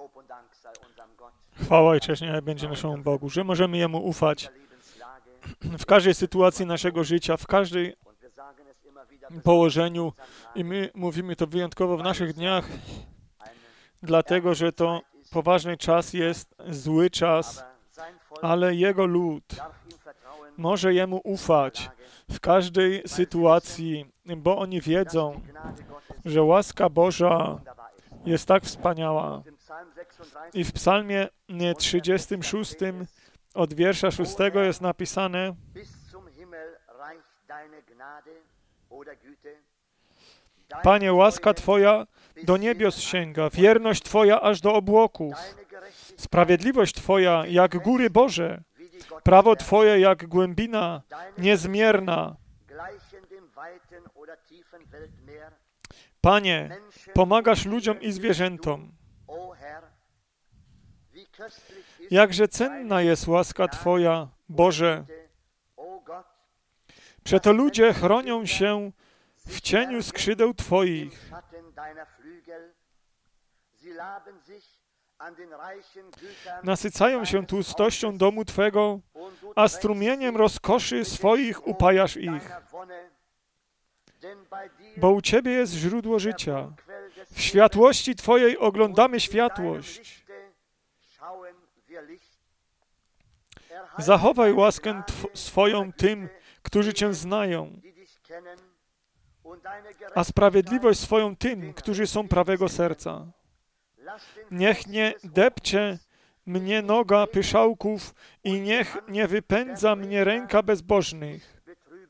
Chwała i cześć niech będzie naszemu Bogu, że możemy Jemu ufać w każdej sytuacji naszego życia, w każdej położeniu i my mówimy to wyjątkowo w naszych dniach, dlatego, że to poważny czas jest, zły czas, ale Jego lud może Jemu ufać w każdej sytuacji, bo oni wiedzą, że łaska Boża jest tak wspaniała. I w psalmie 36 od wiersza 6 jest napisane: Panie, łaska Twoja do niebios sięga, wierność Twoja aż do obłoków, sprawiedliwość Twoja jak góry Boże, prawo Twoje jak głębina niezmierna. Panie, pomagasz ludziom i zwierzętom. Jakże cenna jest łaska Twoja, Boże. Przeto ludzie chronią się w cieniu skrzydeł Twoich. Nasycają się tłustością domu Twego, a strumieniem rozkoszy swoich upajasz ich. Bo u Ciebie jest źródło życia. W światłości Twojej oglądamy światłość. Zachowaj łaskę swoją tym, którzy Cię znają, a sprawiedliwość swoją tym, którzy są prawego serca. Niech nie depcze mnie noga pyszałków i niech nie wypędza mnie ręka bezbożnych.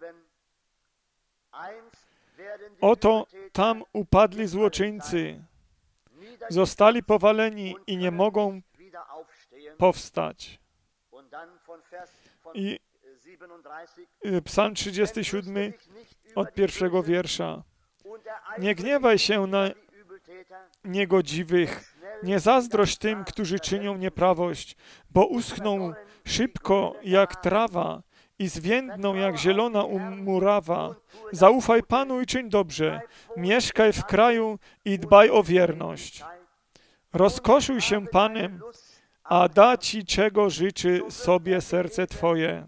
Oto tam upadli złoczyńcy, zostali powaleni i nie mogą powstać. I Psalm 37 od pierwszego wiersza. Nie gniewaj się na niegodziwych, nie zazdrość tym, którzy czynią nieprawość, bo uschną szybko jak trawa i zwiędną jak zielona murawa. Zaufaj Panu i czyń dobrze, mieszkaj w kraju i dbaj o wierność. Rozkoszuj się Panem, a da Ci, czego życzy sobie serce Twoje.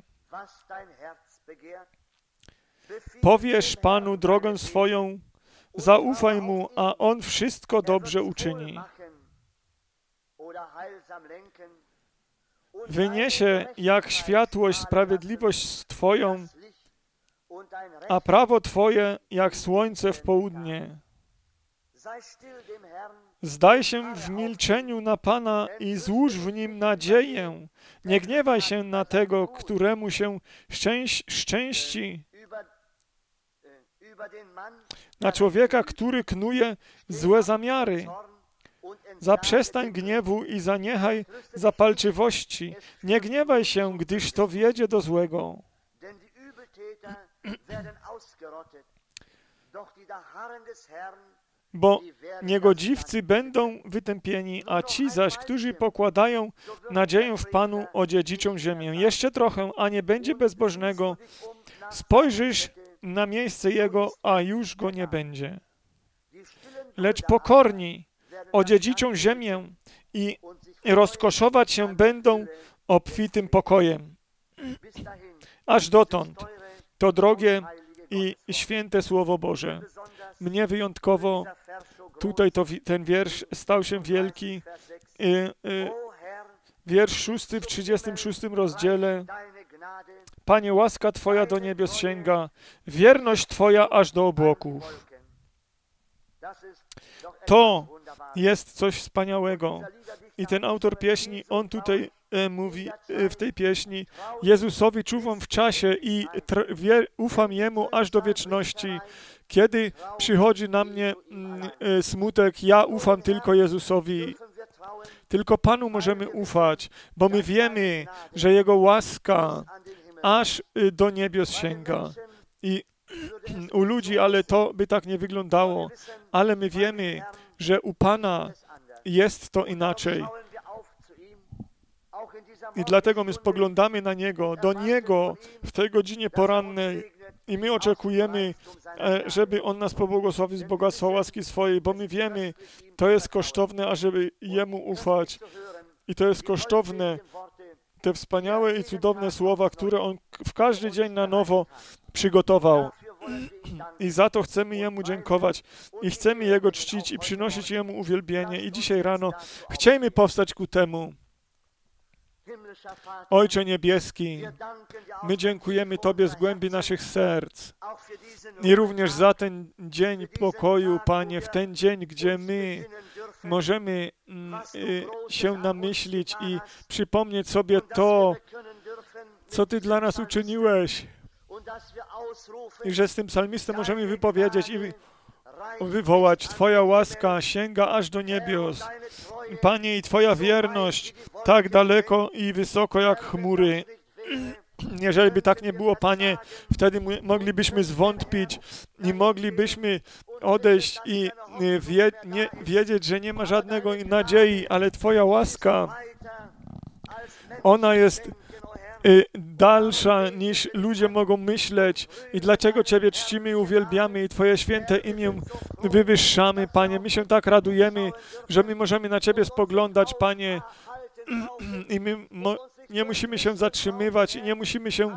Powiesz Panu drogę swoją, zaufaj Mu, a On wszystko dobrze uczyni. Wyniesie jak światłość sprawiedliwość Twoją, a prawo Twoje jak słońce w południe. Zdaj się w milczeniu na Pana i złóż w Nim nadzieję. Nie gniewaj się na tego, któremu się szczęści, na człowieka, który knuje złe zamiary. Zaprzestań gniewu i zaniechaj zapalczywości. Nie gniewaj się, gdyż to wiedzie do złego. Bo niegodziwcy będą wytępieni, a ci zaś, którzy pokładają nadzieję w Panu, odziedziczą ziemię. Jeszcze trochę, a nie będzie bezbożnego. Spojrzysz na miejsce jego, a już go nie będzie. Lecz pokorni odziedziczą ziemię i rozkoszować się będą obfitym pokojem. Aż dotąd to drogie i święte Słowo Boże. Mnie wyjątkowo tutaj ten wiersz stał się wielki. Wiersz 6 w 36 rozdziale. Panie, łaska Twoja do niebios sięga, wierność Twoja aż do obłoków. To jest coś wspaniałego. I ten autor pieśni, on tutaj mówi w tej pieśni: Jezusowi czuwam w czasie i ufam Jemu aż do wieczności. Kiedy przychodzi na mnie smutek, ja ufam tylko Jezusowi. Tylko Panu możemy ufać, bo my wiemy, że Jego łaska aż do niebios sięga. I u ludzi, ale to by tak nie wyglądało. Ale my wiemy, że u Pana jest to inaczej. I dlatego my spoglądamy na Niego, do Niego w tej godzinie porannej I my oczekujemy, żeby On nas pobłogosławił z bogactwa łaski swojej, bo my wiemy, to jest kosztowne, ażeby Jemu ufać. I to jest kosztowne, te wspaniałe i cudowne słowa, które On w każdy dzień na nowo przygotował. I za to chcemy Jemu dziękować i chcemy Jego czcić i przynosić Jemu uwielbienie. I dzisiaj rano chciejmy powstać ku temu. Ojcze Niebieski, my dziękujemy Tobie z głębi naszych serc i również za ten dzień pokoju, Panie, w ten dzień, gdzie my możemy się namyślić i przypomnieć sobie to, co Ty dla nas uczyniłeś. I że z tym psalmistą możemy wypowiedzieć i wywołać: Twoja łaska sięga aż do niebios. Panie, i Twoja wierność tak daleko i wysoko jak chmury. Jeżeli by tak nie było, Panie, wtedy moglibyśmy zwątpić i moglibyśmy odejść i wiedzieć, że nie ma żadnego nadziei, ale Twoja łaska, ona jest dalsza niż ludzie mogą myśleć. I dlaczego Ciebie czcimy i uwielbiamy i Twoje święte imię wywyższamy, Panie. My się tak radujemy, że my możemy na Ciebie spoglądać, Panie, i my nie musimy się zatrzymywać i nie musimy się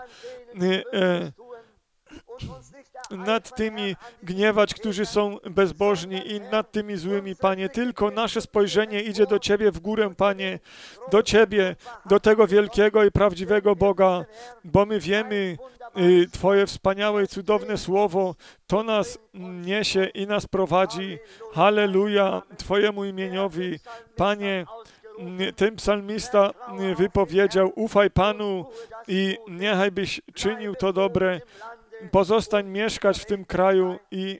nad tymi gniewać, którzy są bezbożni i nad tymi złymi, Panie. Tylko nasze spojrzenie idzie do Ciebie w górę, Panie, do Ciebie, do tego wielkiego i prawdziwego Boga, bo my wiemy, Twoje wspaniałe i cudowne słowo, to nas niesie i nas prowadzi. Halleluja Twojemu imieniowi. Panie, ten psalmista wypowiedział: ufaj Panu i niechaj byś czynił to dobre. Pozostań mieszkać w tym kraju i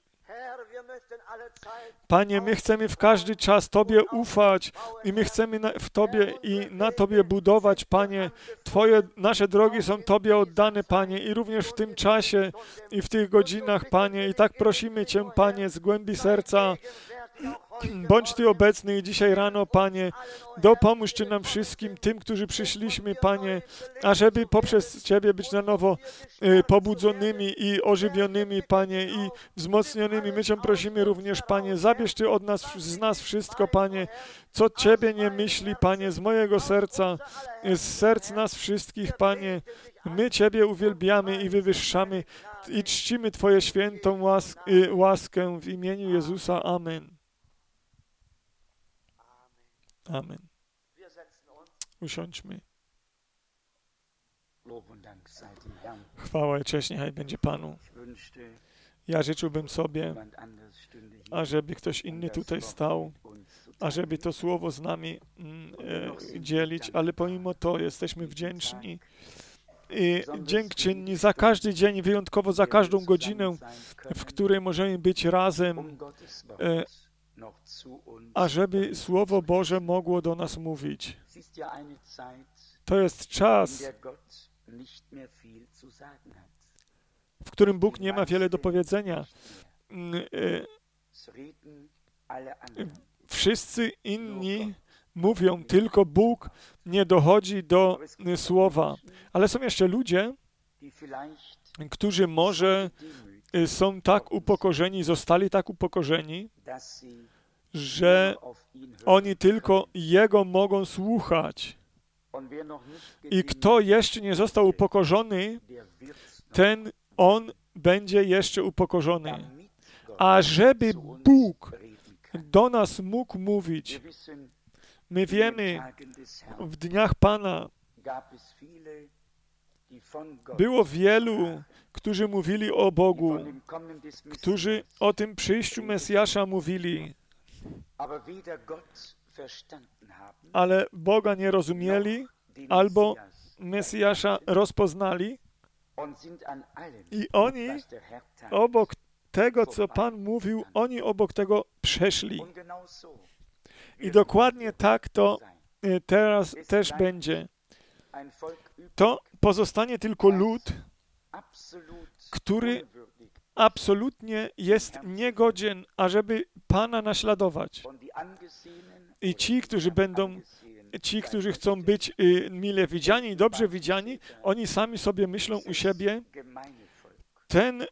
Panie, my chcemy w każdy czas Tobie ufać i my chcemy w Tobie i na Tobie budować, Panie. Nasze drogi są Tobie oddane, Panie, i również w tym czasie i w tych godzinach, Panie. I tak prosimy Cię, Panie, z głębi serca, bądź Ty obecny i dzisiaj rano, Panie, dopomóż Ty nam wszystkim, tym, którzy przyszliśmy, Panie, ażeby poprzez Ciebie być na nowo pobudzonymi i ożywionymi, Panie, i wzmocnionymi. My Cię prosimy również, Panie, zabierz Ty z nas wszystko, Panie, co Ciebie nie myśli, Panie, z mojego serca, z serc nas wszystkich, Panie. My Ciebie uwielbiamy i wywyższamy i czcimy Twoje świętą łaskę w imieniu Jezusa. Amen. Amen. Usiądźmy. Chwała i cześć niechaj będzie Panu. Ja życzyłbym sobie, ażeby ktoś inny tutaj stał, ażeby to słowo z nami dzielić, ale pomimo to jesteśmy wdzięczni i dziękczynni za każdy dzień, wyjątkowo za każdą godzinę, w której możemy być razem, ażeby Słowo Boże mogło do nas mówić. To jest czas, w którym Bóg nie ma wiele do powiedzenia. Wszyscy inni mówią, tylko Bóg nie dochodzi do słowa. Ale są jeszcze ludzie, którzy może są tak upokorzeni, zostali tak upokorzeni, że oni tylko Jego mogą słuchać. I kto jeszcze nie został upokorzony, on będzie jeszcze upokorzony. A żeby Bóg do nas mógł mówić, my wiemy, w dniach Pana było wielu, którzy mówili o Bogu, którzy o tym przyjściu Mesjasza mówili, ale Boga nie rozumieli, albo Mesjasza rozpoznali i oni obok tego, co Pan mówił, oni obok tego przeszli. I dokładnie tak to teraz też będzie. To pozostanie tylko lud, który absolutnie jest niegodzien, ażeby Pana naśladować. I ci, którzy chcą być mile widziani i dobrze widziani, oni sami sobie myślą u siebie, ten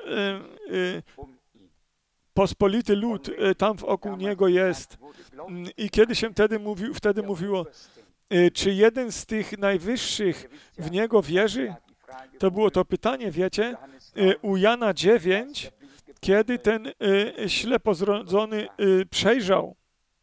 pospolity lud tam wokół niego jest. I kiedy się wtedy mówiło, czy jeden z tych najwyższych w niego wierzy? To było to pytanie, wiecie, u Jana 9, kiedy ten ślepo zrodzony przejrzał.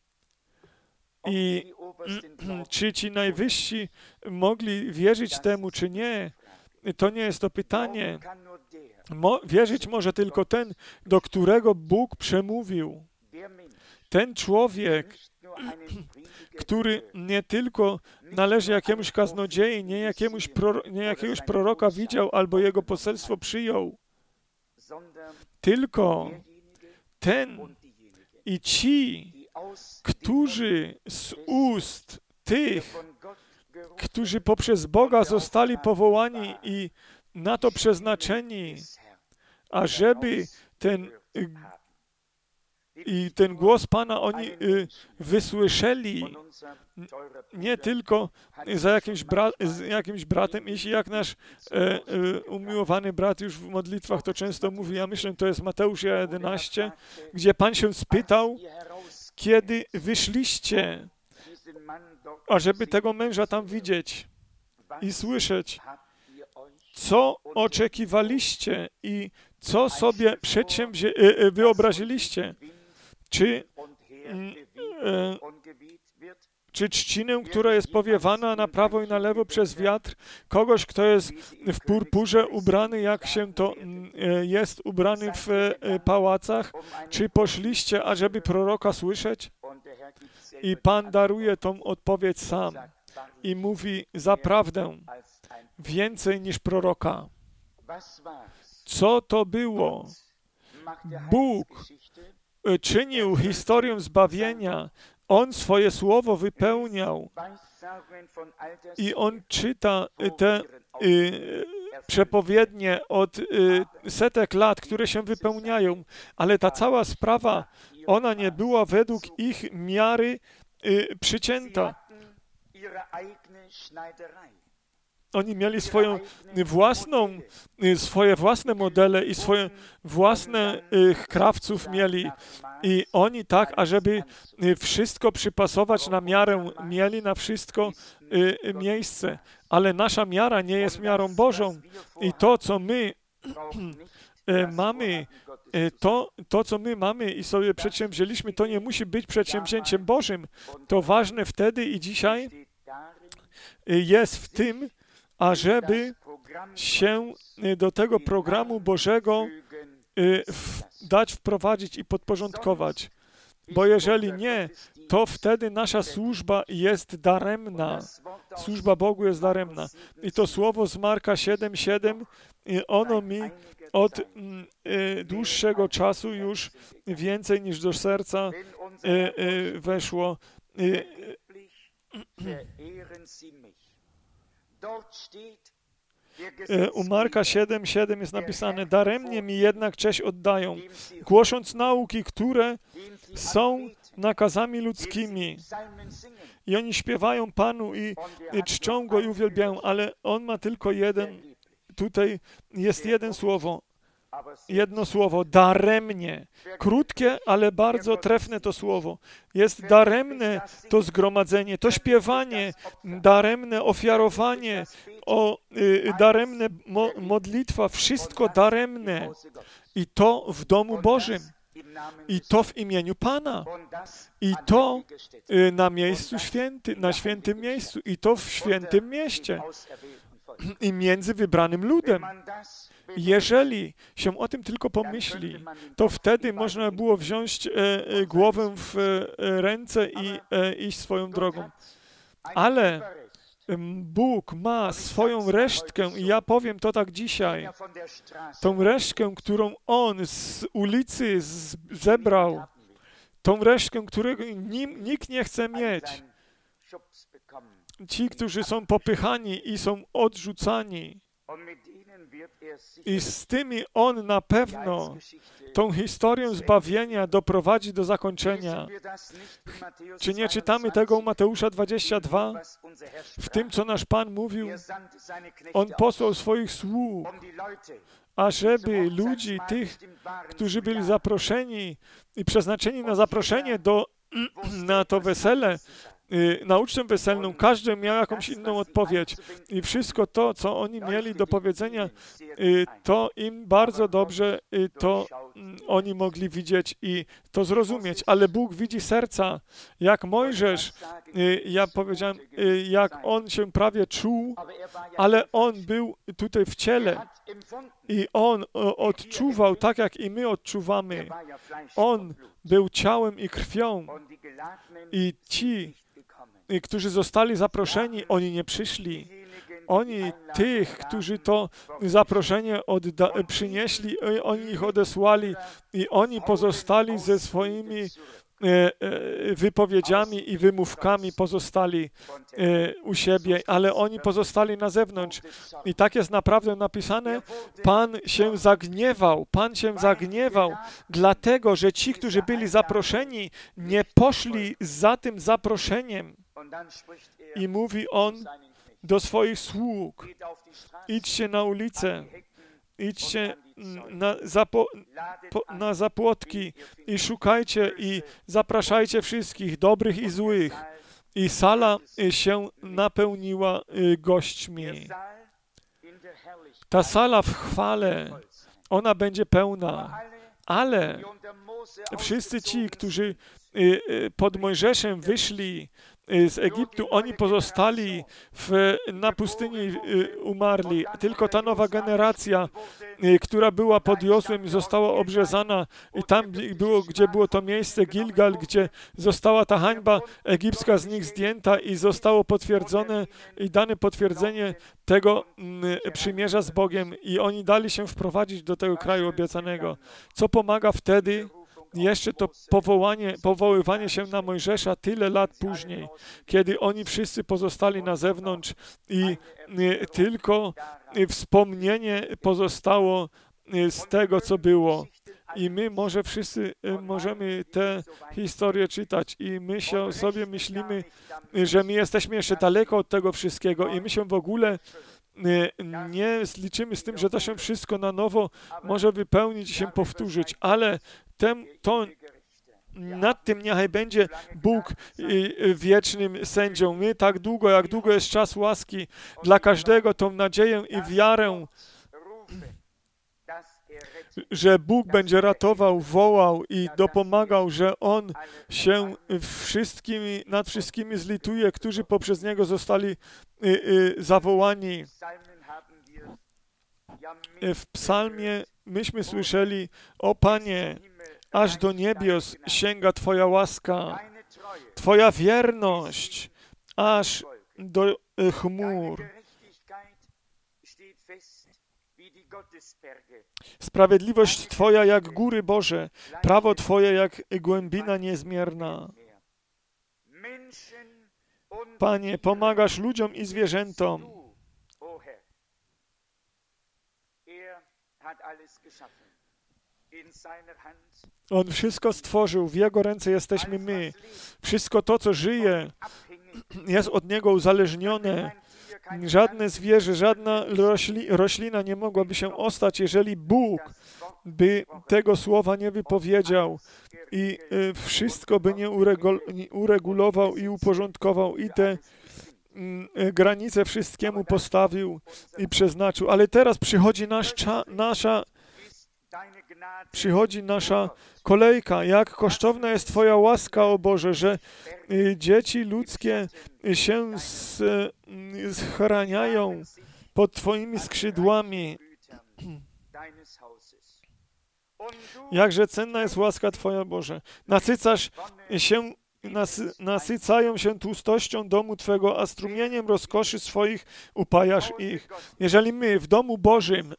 I czy ci najwyżsi mogli wierzyć temu, czy nie? To nie jest to pytanie. Wierzyć może tylko ten, do którego Bóg przemówił. Ten człowiek, który nie tylko należy jakiemuś kaznodziei, nie jakiegoś proroka widział albo jego poselstwo przyjął, tylko ten i ci, którzy z ust tych, którzy poprzez Boga zostali powołani i na to przeznaczeni, ażeby ten głos Pana oni wysłyszeli, nie tylko z jakimś bratem, jeśli jak nasz umiłowany brat już w modlitwach to często mówi, ja myślę, to jest Mateusz 11, gdzie Pan się spytał, kiedy wyszliście, ażeby tego męża tam widzieć i słyszeć, co oczekiwaliście i co sobie wyobraziliście. Czy trzcinę, która jest powiewana na prawo i na lewo przez wiatr, kogoś, kto jest w purpurze ubrany, jak się to jest ubrany w pałacach? Czy poszliście, ażeby proroka słyszeć? I Pan daruje tą odpowiedź sam i mówi zaprawdę więcej niż proroka. Co to było? Bóg czynił historię zbawienia. On swoje słowo wypełniał i on czyta te przepowiednie od setek lat, które się wypełniają, ale ta cała sprawa, ona nie była według ich miary przycięta. Oni mieli swoje własne modele i swoje własne krawców mieli. I oni tak, ażeby wszystko przypasować na miarę, mieli na wszystko miejsce. Ale nasza miara nie jest miarą Bożą. I to, co my mamy, co my mamy i sobie przedsięwzięliśmy, to nie musi być przedsięwzięciem Bożym. To ważne wtedy i dzisiaj jest w tym, ażeby się do tego programu Bożego wprowadzić i podporządkować. Bo jeżeli nie, to wtedy nasza służba jest daremna. Służba Bogu jest daremna. I to słowo z Marka 7:7, ono mi od dłuższego czasu już więcej niż do serca weszło. U Marka 7:7 jest napisane, daremnie mi jednak cześć oddają, głosząc nauki, które są nakazami ludzkimi. I oni śpiewają Panu i czczą Go i uwielbiają, ale On ma tylko tutaj jest jedno słowo, daremnie. Krótkie, ale bardzo trefne to słowo. Jest daremne to zgromadzenie, to śpiewanie, daremne ofiarowanie, daremne modlitwa, wszystko daremne. I to w domu Bożym. I to w imieniu Pana. I to na miejscu świętym, na świętym miejscu. I to w świętym mieście. I między wybranym ludem. Jeżeli się o tym tylko pomyśli, to wtedy można było wziąć głowę w ręce i iść swoją drogą. Ale Bóg ma swoją resztkę i ja powiem to tak dzisiaj. Tą resztkę, którą On z ulicy zebrał, tą resztkę, którego nikt nie chce mieć. Ci, którzy są popychani i są odrzucani. I z tymi On na pewno tą historię zbawienia doprowadzi do zakończenia. Czy nie czytamy tego u Mateusza 22? W tym, co nasz Pan mówił, On posłał swoich sług, ażeby ludzi, tych, którzy byli zaproszeni i przeznaczeni na zaproszenie na to wesele, na ucztę weselną, każdy miał jakąś inną odpowiedź i wszystko to, co oni mieli do powiedzenia, to im bardzo dobrze to oni mogli widzieć i to zrozumieć, ale Bóg widzi serca, jak Mojżesz, ja powiedziałem, jak on się prawie czuł, ale on był tutaj w ciele i on odczuwał tak, jak i my odczuwamy. On był ciałem i krwią i ci, którzy zostali zaproszeni, oni nie przyszli. Oni, tych, którzy to zaproszenie przynieśli, oni ich odesłali i oni pozostali ze swoimi wypowiedziami i wymówkami pozostali u siebie, ale oni pozostali na zewnątrz. I tak jest naprawdę napisane, Pan się zagniewał, dlatego, że ci, którzy byli zaproszeni, nie poszli za tym zaproszeniem. I mówi On do swoich sług, idźcie na ulicę, idźcie na zapłotki i szukajcie i zapraszajcie wszystkich, dobrych i złych. I sala się napełniła gośćmi. Ta sala w chwale, ona będzie pełna, ale wszyscy ci, którzy pod Mojżeszem wyszli z Egiptu, oni pozostali na pustyni, umarli. Tylko ta nowa generacja, która była pod Jozłem, została obrzezana i tam gdzie było to miejsce Gilgal, gdzie została ta hańba egipska z nich zdjęta i zostało potwierdzone i dane potwierdzenie tego przymierza z Bogiem i oni dali się wprowadzić do tego kraju obiecanego. Co pomaga wtedy? Jeszcze to powoływanie się na Mojżesza tyle lat później, kiedy oni wszyscy pozostali na zewnątrz i tylko wspomnienie pozostało z tego, co było. I my może wszyscy możemy te historie czytać i my sobie myślimy, że my jesteśmy jeszcze daleko od tego wszystkiego i my się w ogóle nie zliczymy z tym, że to się wszystko na nowo może wypełnić i się powtórzyć, ale nad tym niechaj będzie Bóg wiecznym sędzią. My tak długo, jak długo jest czas łaski, dla każdego tą nadzieję i wiarę, że Bóg będzie ratował, wołał i dopomagał, że On się nad wszystkimi zlituje, którzy poprzez Niego zostali zawołani. W psalmie myśmy słyszeli: o Panie, aż do niebios sięga Twoja łaska, Twoja wierność, aż do chmur. Sprawiedliwość Twoja jak góry Boże, prawo Twoje jak głębina niezmierna. Panie, pomagasz ludziom i zwierzętom. On wszystko stworzył, w Jego ręce jesteśmy my. Wszystko to, co żyje, jest od Niego uzależnione. Żadne zwierzę, żadna roślina nie mogłaby się ostać, jeżeli Bóg by tego słowa nie wypowiedział i wszystko by nie uregulował i uporządkował i te granice wszystkiemu postawił i przeznaczył. Ale teraz przychodzi nasza kolejka. Jak kosztowna jest Twoja łaska, o Boże, że dzieci ludzkie się schraniają pod Twoimi skrzydłami. Jakże cenna jest łaska Twoja, Boże. Nasycają się tłustością domu Twego, a strumieniem rozkoszy swoich upajasz ich. Jeżeli my w domu Bożym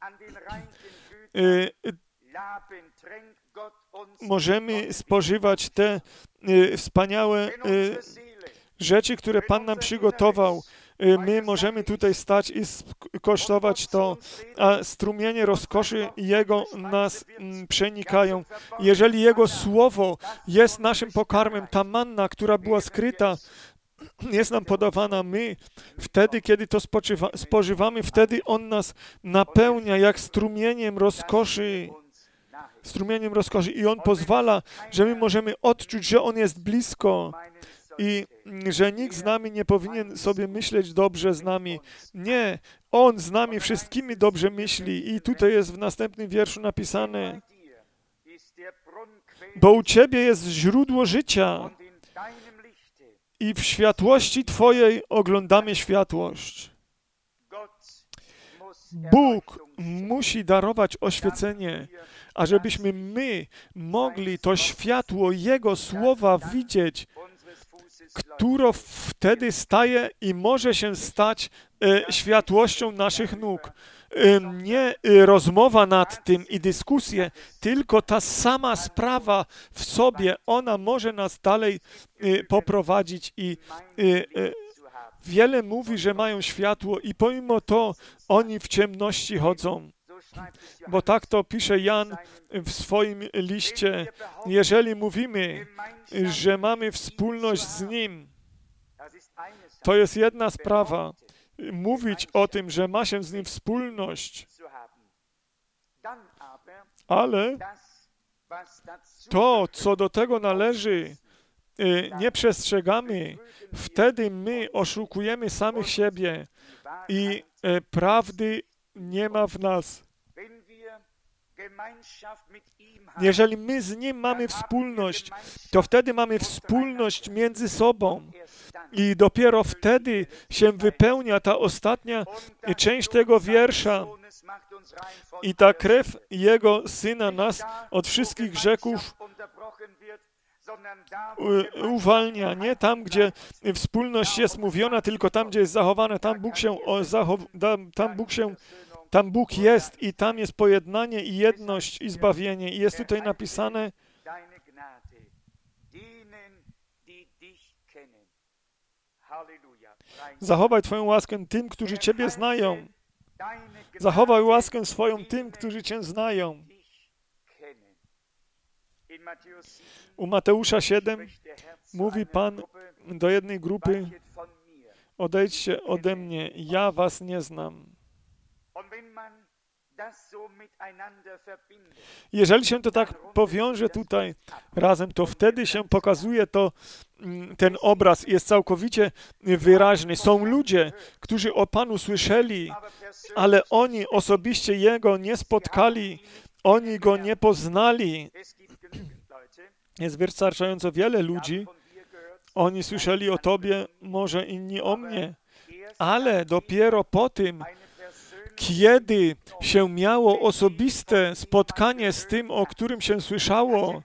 możemy spożywać te wspaniałe rzeczy, które Pan nam przygotował, my możemy tutaj stać i kosztować to, a strumienie rozkoszy Jego nas przenikają. Jeżeli Jego Słowo jest naszym pokarmem, ta manna, która była skryta, jest nam podawana wtedy, kiedy to spożywamy, wtedy On nas napełnia jak strumieniem rozkoszy. Strumieniem rozkoszy i On pozwala, że my możemy odczuć, że On jest blisko i że nikt z nami nie powinien sobie myśleć dobrze z nami. Nie, On z nami wszystkimi dobrze myśli i tutaj jest w następnym wierszu napisane: bo u Ciebie jest źródło życia i w światłości Twojej oglądamy światłość. Bóg musi darować oświecenie, ażebyśmy my mogli to światło Jego Słowa widzieć, które wtedy staje i może się stać światłością naszych nóg. Nie rozmowa nad tym i dyskusje, tylko ta sama sprawa w sobie, ona może nas dalej poprowadzić i wiele mówi, że mają światło i pomimo to oni w ciemności chodzą. Bo tak to pisze Jan w swoim liście. Jeżeli mówimy, że mamy wspólność z Nim, to jest jedna sprawa. Mówić o tym, że ma się z Nim wspólność, ale to, co do tego należy, nie przestrzegamy, wtedy my oszukujemy samych siebie i prawdy nie ma w nas. Jeżeli my z Nim mamy wspólność, to wtedy mamy wspólność między sobą i dopiero wtedy się wypełnia ta ostatnia część tego wiersza. I ta krew Jego Syna nas od wszystkich grzechów uwalnia. Nie tam, gdzie wspólność jest mówiona, tylko tam, gdzie jest zachowana. Tam Bóg jest i tam jest pojednanie i jedność i zbawienie. I jest tutaj napisane: zachowaj Twoją łaskę tym, którzy Ciebie znają. Zachowaj łaskę swoją tym, którzy Cię znają. U Mateusza 7 mówi Pan do jednej grupy: odejdźcie ode mnie, ja was nie znam. Jeżeli się to tak powiąże tutaj razem, to wtedy się pokazuje ten obraz jest całkowicie wyraźny. Są ludzie, którzy o Panu słyszeli, ale oni osobiście Jego nie spotkali, oni Go nie poznali. Jest wystarczająco wiele ludzi, oni słyszeli o Tobie, może inni o mnie, ale dopiero po tym, kiedy się miało osobiste spotkanie z tym, o którym się słyszało,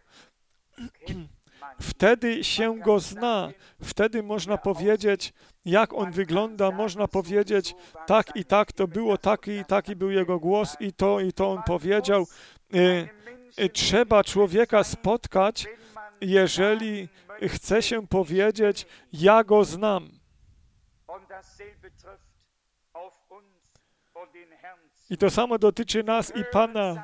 wtedy się Go zna. Wtedy można powiedzieć, jak On wygląda, można powiedzieć, tak i tak to było, taki i taki był Jego głos i to On powiedział. Trzeba człowieka spotkać, jeżeli chce się powiedzieć, ja Go znam. I to samo dotyczy nas i Pana.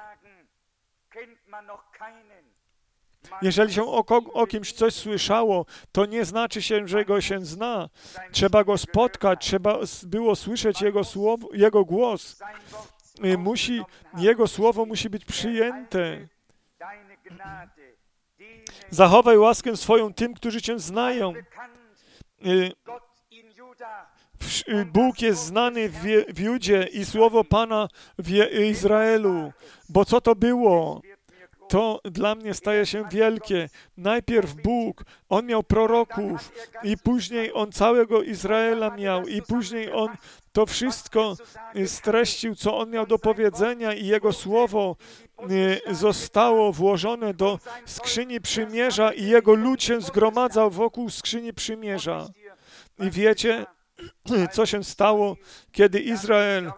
Jeżeli się o kimś coś słyszało, to nie znaczy się, że Go się zna. Trzeba Go spotkać, trzeba było słyszeć Jego głos. Jego słowo musi być przyjęte. Zachowaj łaskę swoją tym, którzy Cię znają. Bóg jest znany w Judzie i słowo Pana w Izraelu. Bo co to było? To dla mnie staje się wielkie. Najpierw Bóg, On miał proroków i później On całego Izraela miał i później On to wszystko streścił, co On miał do powiedzenia i Jego słowo zostało włożone do skrzyni przymierza i Jego lud się zgromadzał wokół skrzyni przymierza. I wiecie, co się stało, kiedy Izrael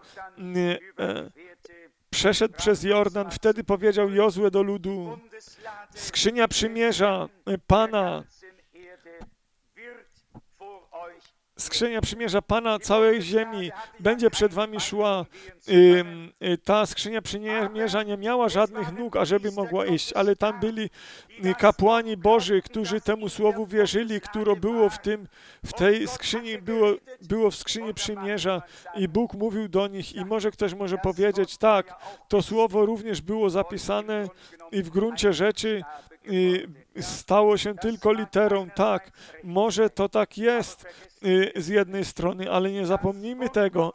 przeszedł przez Jordan, wtedy powiedział Jozue do ludu: skrzynia przymierza Pana, skrzynia przymierza Pana całej ziemi będzie przed wami szła. Ta skrzynia przymierza nie miała żadnych nóg, ażeby mogła iść, ale tam byli kapłani Boży, którzy temu słowu wierzyli, które było w tej skrzyni, było w skrzyni przymierza i Bóg mówił do nich i może ktoś może powiedzieć, tak, to słowo również było zapisane i w gruncie rzeczy stało się tylko literą. Tak, może to tak jest z jednej strony, ale nie zapomnijmy tego,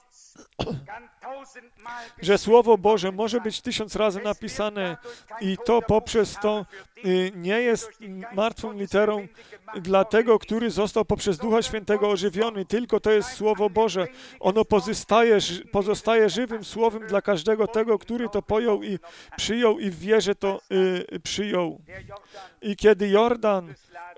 że Słowo Boże może być 1000 razy napisane i to poprzez to nie jest martwą literą dla tego, który został poprzez Ducha Świętego ożywiony, tylko to jest Słowo Boże. Ono pozostaje żywym Słowem dla każdego tego, który to pojął i przyjął i w wierze to przyjął. I kiedy Jordan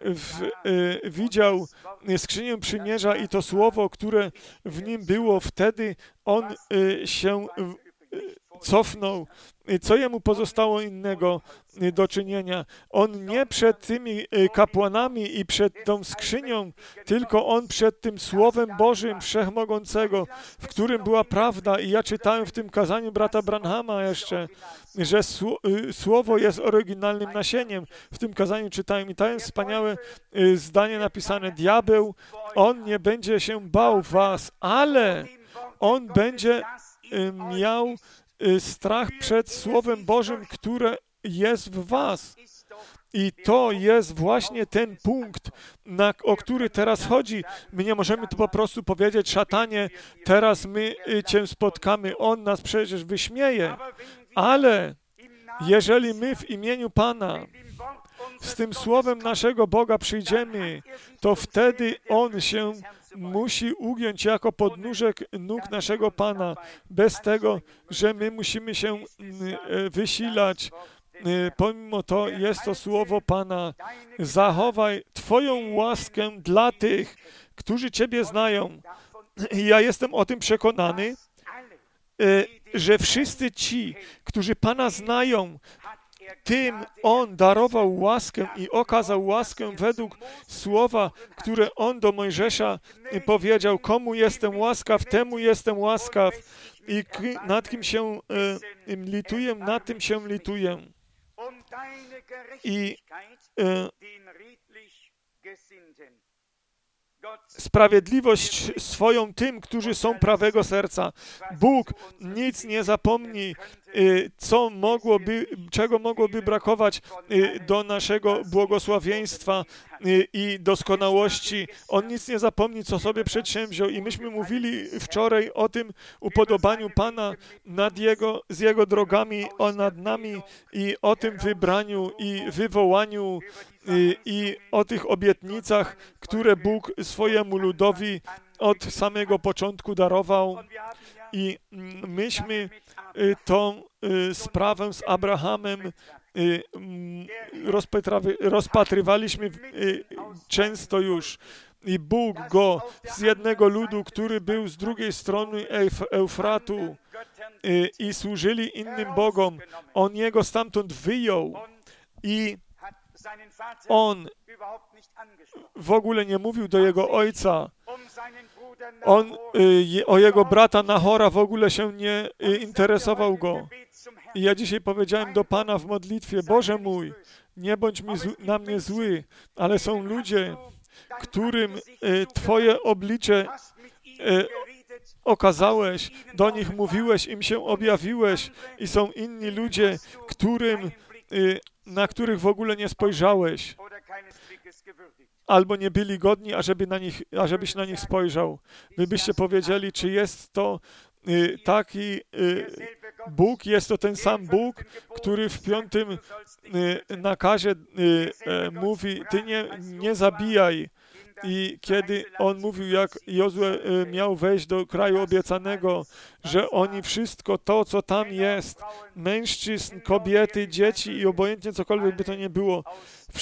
widział skrzynię przymierza i to słowo, które w nim było, wtedy on się cofnął. Co jemu pozostało innego do czynienia? On nie przed tymi kapłanami i przed tą skrzynią, tylko on przed tym Słowem Bożym Wszechmogącego, w którym była prawda. I ja czytałem w tym kazaniu brata Branhama jeszcze, że Słowo jest oryginalnym nasieniem. W tym kazaniu czytałem i tam jest wspaniałe zdanie napisane. Diabeł, on nie będzie się bał was, ale on będzie miał strach przed Słowem Bożym, które jest w was. I to jest właśnie ten punkt, o który teraz chodzi. My nie możemy tu po prostu powiedzieć, szatanie, teraz my cię spotkamy, on nas przecież wyśmieje. Ale jeżeli my w imieniu Pana z tym Słowem naszego Boga przyjdziemy, to wtedy On się musi ugiąć jako podnóżek nóg naszego Pana, bez tego, że my musimy się wysilać. Pomimo to jest to Słowo Pana. Zachowaj Twoją łaskę dla tych, którzy Ciebie znają. I ja jestem o tym przekonany, że wszyscy ci, którzy Pana znają, tym On darował łaskę i okazał łaskę według słowa, które On do Mojżesza powiedział, komu jestem łaskaw, temu jestem łaskaw i nad kim się lituję, nad tym się lituję. I sprawiedliwość swoją tym, którzy są prawego serca. Bóg nic nie zapomni, czego mogłoby brakować do naszego błogosławieństwa i doskonałości. On nic nie zapomni, co sobie przedsięwziął. I myśmy mówili wczoraj o tym upodobaniu Pana z Jego drogami, nad nami i o tym wybraniu i wywołaniu i o tych obietnicach, które Bóg swojemu ludowi od samego początku darował. I myśmy tą sprawę z Abrahamem rozpatrywaliśmy często już. I Bóg go z jednego ludu, który był z drugiej strony Eufratu i służyli innym bogom, on jego stamtąd wyjął i on w ogóle nie mówił do jego ojca. On o jego brata Nahora w ogóle się nie interesował go. I ja dzisiaj powiedziałem do Pana w modlitwie, Boże mój, nie bądź na mnie zły, ale są ludzie, którym Twoje oblicze okazałeś, do nich mówiłeś, im się objawiłeś i są inni ludzie, na których w ogóle nie spojrzałeś, albo nie byli godni, ażebyś na nich spojrzał. Wy byście powiedzieli, czy jest to taki Bóg, jest to ten sam Bóg, który w 5. nakazie mówi, ty nie zabijaj. I kiedy on mówił, jak Jozue miał wejść do kraju obiecanego, że oni wszystko to, co tam jest, mężczyzn, kobiety, dzieci i obojętnie cokolwiek by to nie było,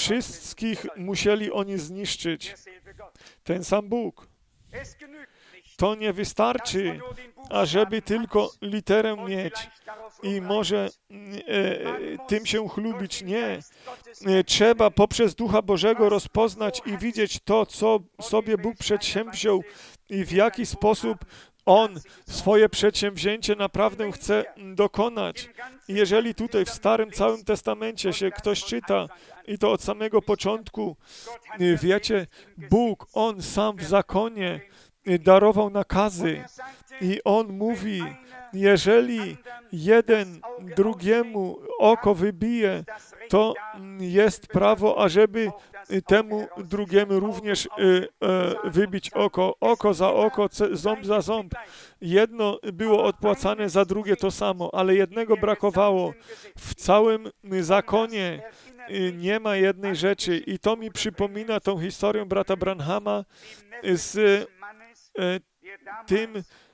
wszystkich musieli oni zniszczyć. Ten sam Bóg. to nie wystarczy, ażeby tylko literę mieć i może tym się chlubić. Nie. Trzeba poprzez Ducha Bożego rozpoznać i widzieć to, co sobie Bóg przedsięwziął i w jaki sposób On swoje przedsięwzięcie naprawdę chce dokonać. I jeżeli tutaj w Starym Całym Testamencie się ktoś czyta, i to od samego początku, wiecie, Bóg, On sam w zakonie darował nakazy i On mówi, jeżeli jeden drugiemu oko wybije, to jest prawo, ażeby temu drugiemu również wybić oko. Oko za oko, ząb za ząb. Jedno było odpłacane, za drugie to samo, ale jednego brakowało. W całym zakonie nie ma jednej rzeczy i to mi przypomina tą historię brata Branhama z tym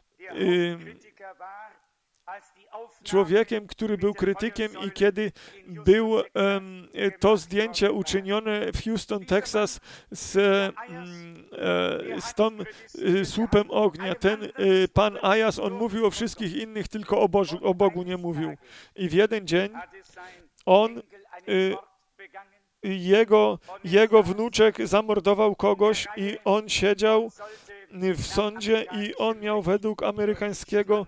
człowiekiem, który był krytykiem i kiedy był to zdjęcie uczynione w Houston, Texas z tym słupem ognia. Ten pan Ayas, on mówił o wszystkich innych, tylko o Bogu nie mówił. I w jeden dzień on jego wnuczek zamordował kogoś i on siedział w sądzie i on miał według amerykańskich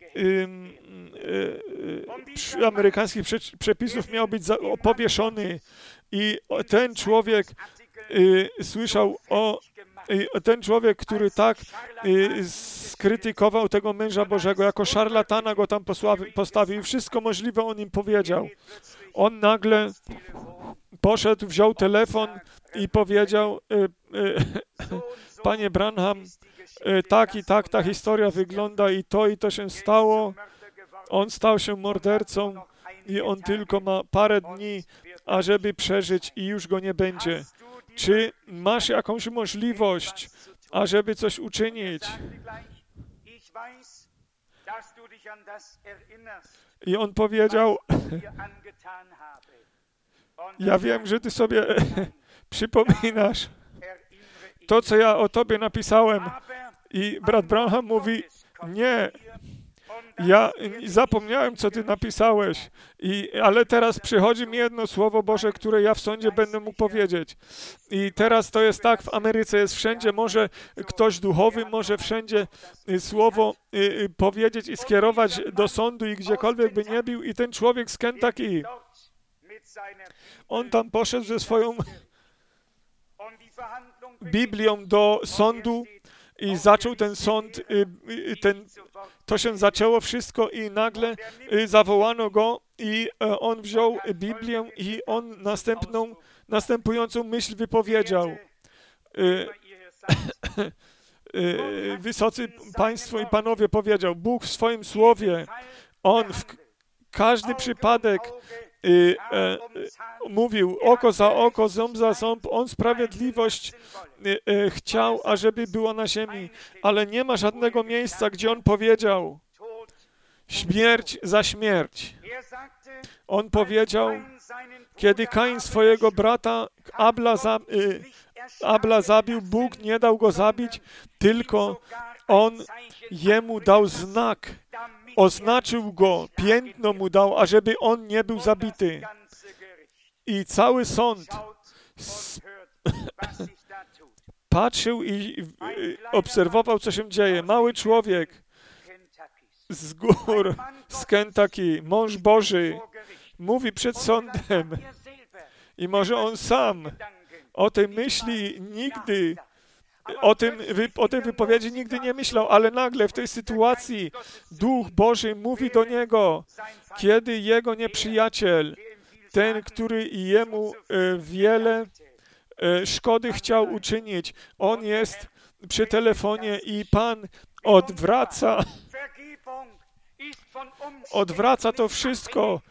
przepisów miał być powieszony i ten człowiek słyszał ten człowiek, który tak skrytykował tego męża Bożego, jako szarlatana go tam postawił i wszystko możliwe on im powiedział. On nagle poszedł, wziął telefon i powiedział, panie Branham, tak i tak ta historia wygląda i to się stało. On stał się mordercą i on tylko ma parę dni, ażeby przeżyć i już go nie będzie. Czy masz jakąś możliwość, ażeby coś uczynić? I on powiedział, ja wiem, że ty sobie przypominasz to, co ja o tobie napisałem. I brat Branham mówi, nie, ja zapomniałem, co ty napisałeś, ale teraz przychodzi mi jedno słowo Boże, które ja w sądzie będę mógł powiedzieć. I teraz to jest tak, w Ameryce jest wszędzie, może ktoś duchowy, może wszędzie słowo powiedzieć i skierować do sądu i gdziekolwiek by nie był. I ten człowiek z Kentucky, on tam poszedł ze swoją Biblią do sądu i zaczął ten sąd, to się zaczęło wszystko i nagle zawołano go i on wziął Biblię i on następującą myśl wypowiedział. Wysocy Państwo i Panowie, powiedział, Bóg w swoim słowie, On w każdy przypadek mówił oko za oko, ząb za ząb. On sprawiedliwość chciał, ażeby była na ziemi, ale nie ma żadnego miejsca, gdzie on powiedział śmierć za śmierć. On powiedział, kiedy Kain swojego brata Abla zabił, Bóg nie dał go zabić, tylko on jemu dał znak. Oznaczył go, piętno mu dał, ażeby on nie był zabity. I cały sąd patrzył i obserwował, co się dzieje. Mały człowiek z gór, z Kentucky, mąż Boży, mówi przed sądem. I może on sam o tej myśli nigdy, o tej wypowiedzi nigdy nie myślał, ale nagle w tej sytuacji Duch Boży mówi do niego, kiedy jego nieprzyjaciel, ten, który jemu wiele szkody chciał uczynić, on jest przy telefonie i Pan odwraca to wszystko.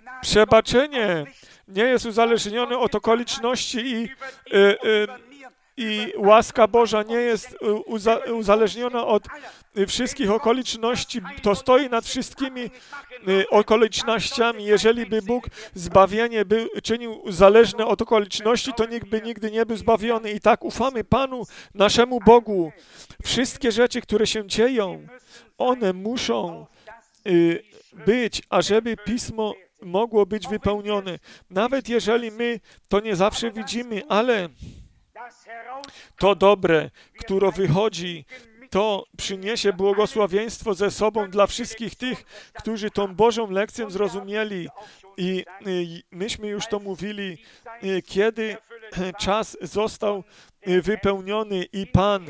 Przebaczenie nie jest uzależnione od okoliczności i łaska Boża nie jest uzależniona od wszystkich okoliczności. To stoi nad wszystkimi okolicznościami. Jeżeli by Bóg zbawienie czynił zależne od okoliczności, to nikt by nigdy nie był zbawiony. I tak ufamy Panu, naszemu Bogu. Wszystkie rzeczy, które się dzieją, one muszą być, ażeby Pismo mogło być wypełnione. Nawet jeżeli my to nie zawsze widzimy, ale to dobre, które wychodzi, to przyniesie błogosławieństwo ze sobą dla wszystkich tych, którzy tą Bożą lekcję zrozumieli. I myśmy już to mówili, kiedy czas został wypełniony i Pan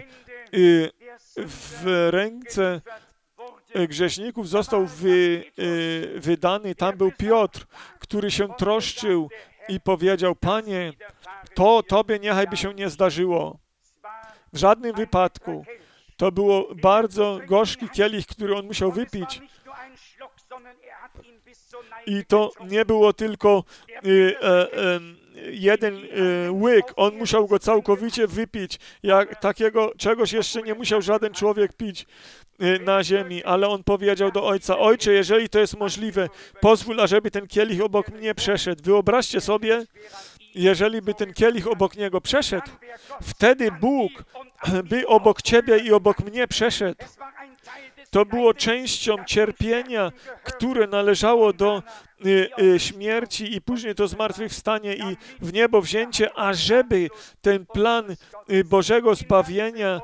w ręce grzeszników został wydany. Tam był Piotr, który się troszczył i powiedział: Panie, to Tobie niechaj by się nie zdarzyło. W żadnym wypadku. To było bardzo gorzki kielich, który on musiał wypić. I to nie było tylko jeden łyk. On musiał go całkowicie wypić. Takiego czegoś jeszcze nie musiał żaden człowiek pić na ziemi, ale on powiedział do Ojca: Ojcze, jeżeli to jest możliwe, pozwól, ażeby ten kielich obok mnie przeszedł. Wyobraźcie sobie, jeżeli by ten kielich obok niego przeszedł, wtedy Bóg by obok ciebie i obok mnie przeszedł. To było częścią cierpienia, które należało do śmierci i później to zmartwychwstanie i w niebo wzięcie, ażeby ten plan Bożego zbawienia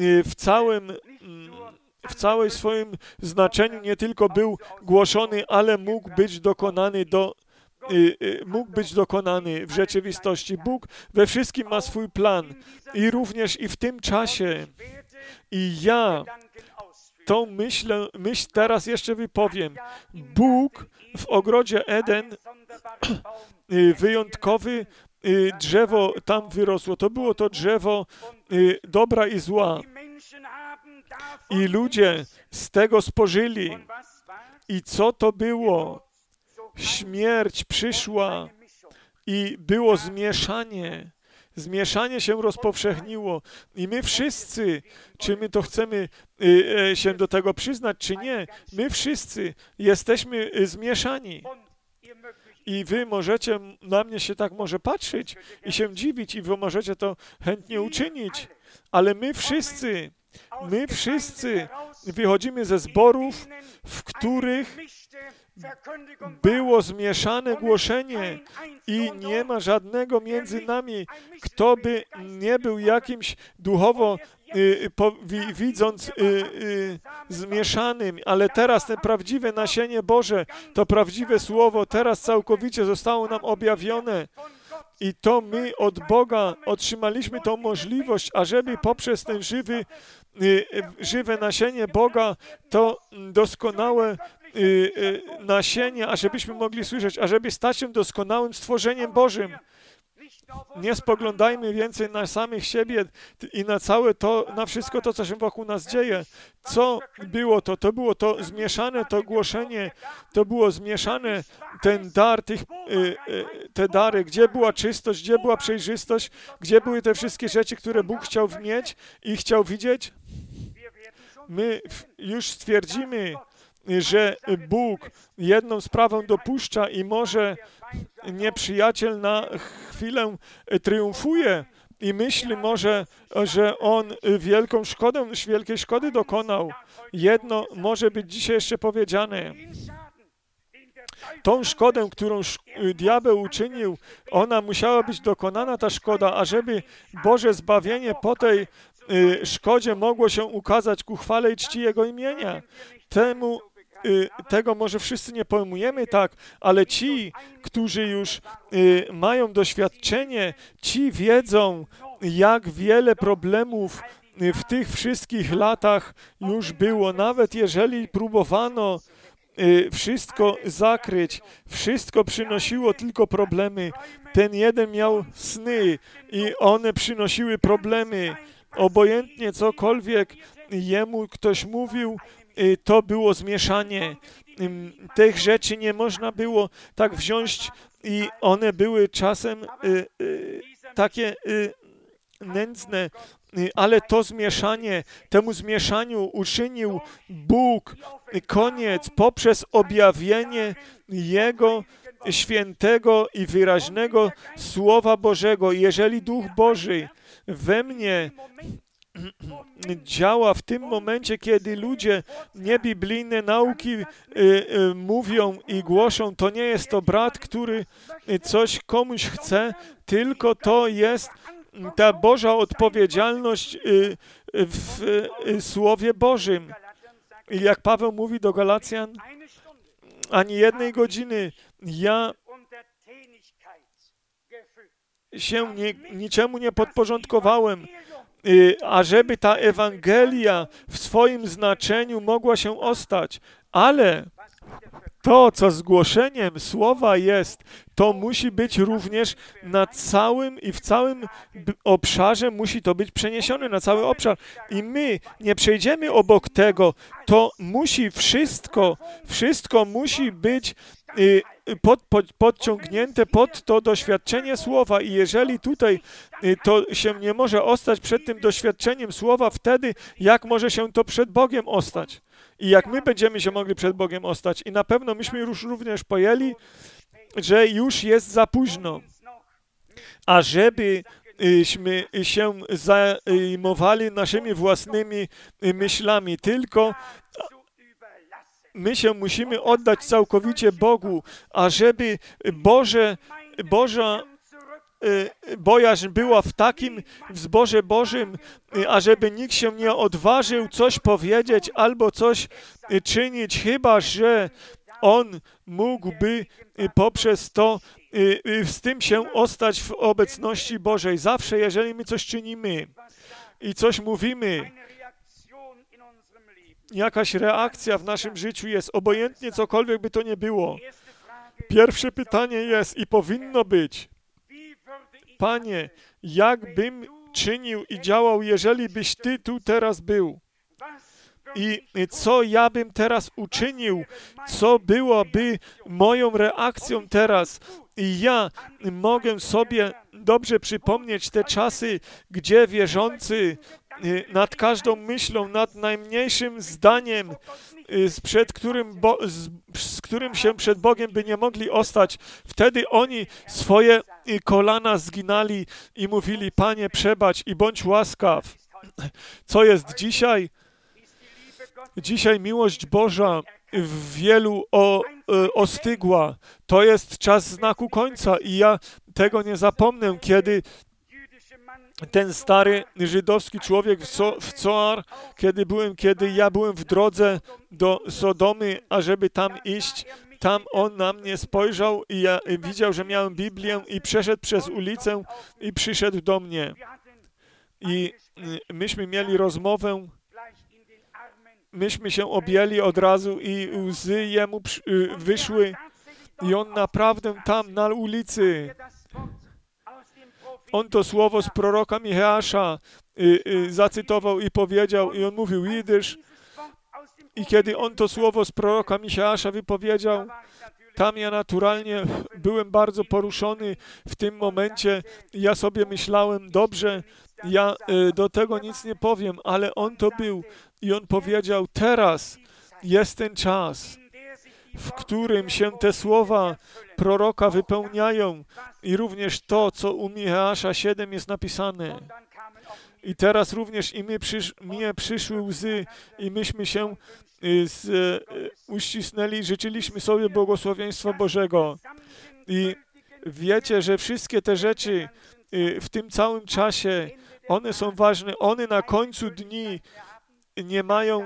w całym swoim znaczeniu nie tylko był głoszony, ale mógł być dokonany w rzeczywistości. Bóg we wszystkim ma swój plan i również i w tym czasie. I ja tą myśl teraz jeszcze wypowiem. Bóg w ogrodzie Eden wyjątkowy drzewo tam wyrosło. To było to drzewo dobra i zła. I ludzie z tego spożyli. I co to było? Śmierć przyszła i było zmieszanie. Zmieszanie się rozpowszechniło i my wszyscy, czy my to chcemy się do tego przyznać, czy nie, my wszyscy jesteśmy zmieszani. I wy możecie na mnie się tak może patrzeć i się dziwić i wy możecie to chętnie uczynić, ale my wszyscy wychodzimy ze zborów, w których było zmieszane głoszenie i nie ma żadnego między nami, kto by nie był jakimś duchowo widząc zmieszanym, ale teraz te prawdziwe nasienie Boże, to prawdziwe Słowo teraz całkowicie zostało nam objawione. I to my od Boga otrzymaliśmy tą możliwość, ażeby poprzez ten żywe nasienie Boga, to doskonałe nasienie, ażebyśmy mogli słyszeć, ażeby stać się doskonałym stworzeniem Bożym. Nie spoglądajmy więcej na samych siebie i na całe to, na wszystko to, co się wokół nas dzieje. Co było to? To było to zmieszane, to głoszenie, to było zmieszane ten dar, te dary, gdzie była czystość, gdzie była przejrzystość, gdzie były te wszystkie rzeczy, które Bóg chciał mieć i chciał widzieć. My już stwierdzimy, że Bóg jedną sprawę dopuszcza i może nieprzyjaciel na chwilę triumfuje i myśli może, że on wielkiej szkody dokonał. Jedno może być dzisiaj jeszcze powiedziane. Tą szkodę, którą diabeł uczynił, ona musiała być dokonana, ta szkoda, ażeby Boże zbawienie po tej szkodzie mogło się ukazać ku chwale i czci Jego imienia. Tego może wszyscy nie pojmujemy tak, ale ci, którzy już mają doświadczenie, ci wiedzą, jak wiele problemów w tych wszystkich latach już było. Nawet jeżeli próbowano wszystko zakryć, wszystko przynosiło tylko problemy. Ten jeden miał sny i one przynosiły problemy. Obojętnie cokolwiek jemu ktoś mówił, to było zmieszanie. Tych rzeczy nie można było tak wziąć i one były czasem takie nędzne, ale to zmieszanie, temu zmieszaniu uczynił Bóg koniec poprzez objawienie Jego świętego i wyraźnego Słowa Bożego. Jeżeli Duch Boży we mnie działa w tym momencie, kiedy ludzie niebiblijne nauki mówią i głoszą, to nie jest to brat, który coś komuś chce, tylko to jest ta Boża odpowiedzialność w Słowie Bożym. I jak Paweł mówi do Galacjan, ani jednej godziny ja się niczemu nie podporządkowałem, ażeby ta Ewangelia w swoim znaczeniu mogła się ostać. Ale to, co zgłoszeniem Słowa jest, to musi być również na całym i w całym obszarze musi to być przeniesione na cały obszar. I my nie przejdziemy obok tego. To musi wszystko musi być podciągnięte pod to doświadczenie Słowa i jeżeli tutaj to się nie może ostać przed tym doświadczeniem Słowa, wtedy jak może się to przed Bogiem ostać? I jak my będziemy się mogli przed Bogiem ostać? I na pewno myśmy już również pojęli, że już jest za późno, ażebyśmy się zajmowali naszymi własnymi myślami, tylko my się musimy oddać całkowicie Bogu, ażeby Boża bojaźń była w takim zborze Bożym, ażeby nikt się nie odważył coś powiedzieć albo coś czynić, chyba że on mógłby poprzez to z tym się ostać w obecności Bożej. Zawsze, jeżeli my coś czynimy i coś mówimy, jakaś reakcja w naszym życiu jest, obojętnie cokolwiek by to nie było. Pierwsze pytanie jest i powinno być: Panie, jak bym czynił i działał, jeżeli byś Ty tu teraz był? I co ja bym teraz uczynił? Co byłoby moją reakcją teraz? I ja mogę sobie dobrze przypomnieć te czasy, gdzie wierzący nad każdą myślą, nad najmniejszym zdaniem, z którym się przed Bogiem by nie mogli ostać. Wtedy oni swoje kolana zginali i mówili: Panie, przebacz i bądź łaskaw. Co jest dzisiaj? Dzisiaj miłość Boża w wielu ostygła. To jest czas znaku końca i ja tego nie zapomnę, kiedy ten stary żydowski człowiek w Coar, kiedy ja byłem w drodze do Sodomy, ażeby tam iść, tam on na mnie spojrzał i ja widział, że miałem Biblię i przeszedł przez ulicę i przyszedł do mnie. I myśmy mieli rozmowę, myśmy się objęli od razu i łzy jemu wyszły i on naprawdę tam na ulicy, on to słowo z proroka Micheasza zacytował i powiedział, i on mówił jidysz. I kiedy on to słowo z proroka Micheasza wypowiedział, tam ja naturalnie byłem bardzo poruszony w tym momencie. Ja sobie myślałem, dobrze, ja do tego nic nie powiem, ale on to był. I on powiedział, teraz jest ten czas, w którym się te słowa proroka wypełniają i również to, co u Micheasza 7 jest napisane. I teraz również i mnie przyszły łzy i myśmy się uścisnęli, życzyliśmy sobie błogosławieństwa Bożego. I wiecie, że wszystkie te rzeczy w tym całym czasie, one są ważne, one na końcu dni nie mają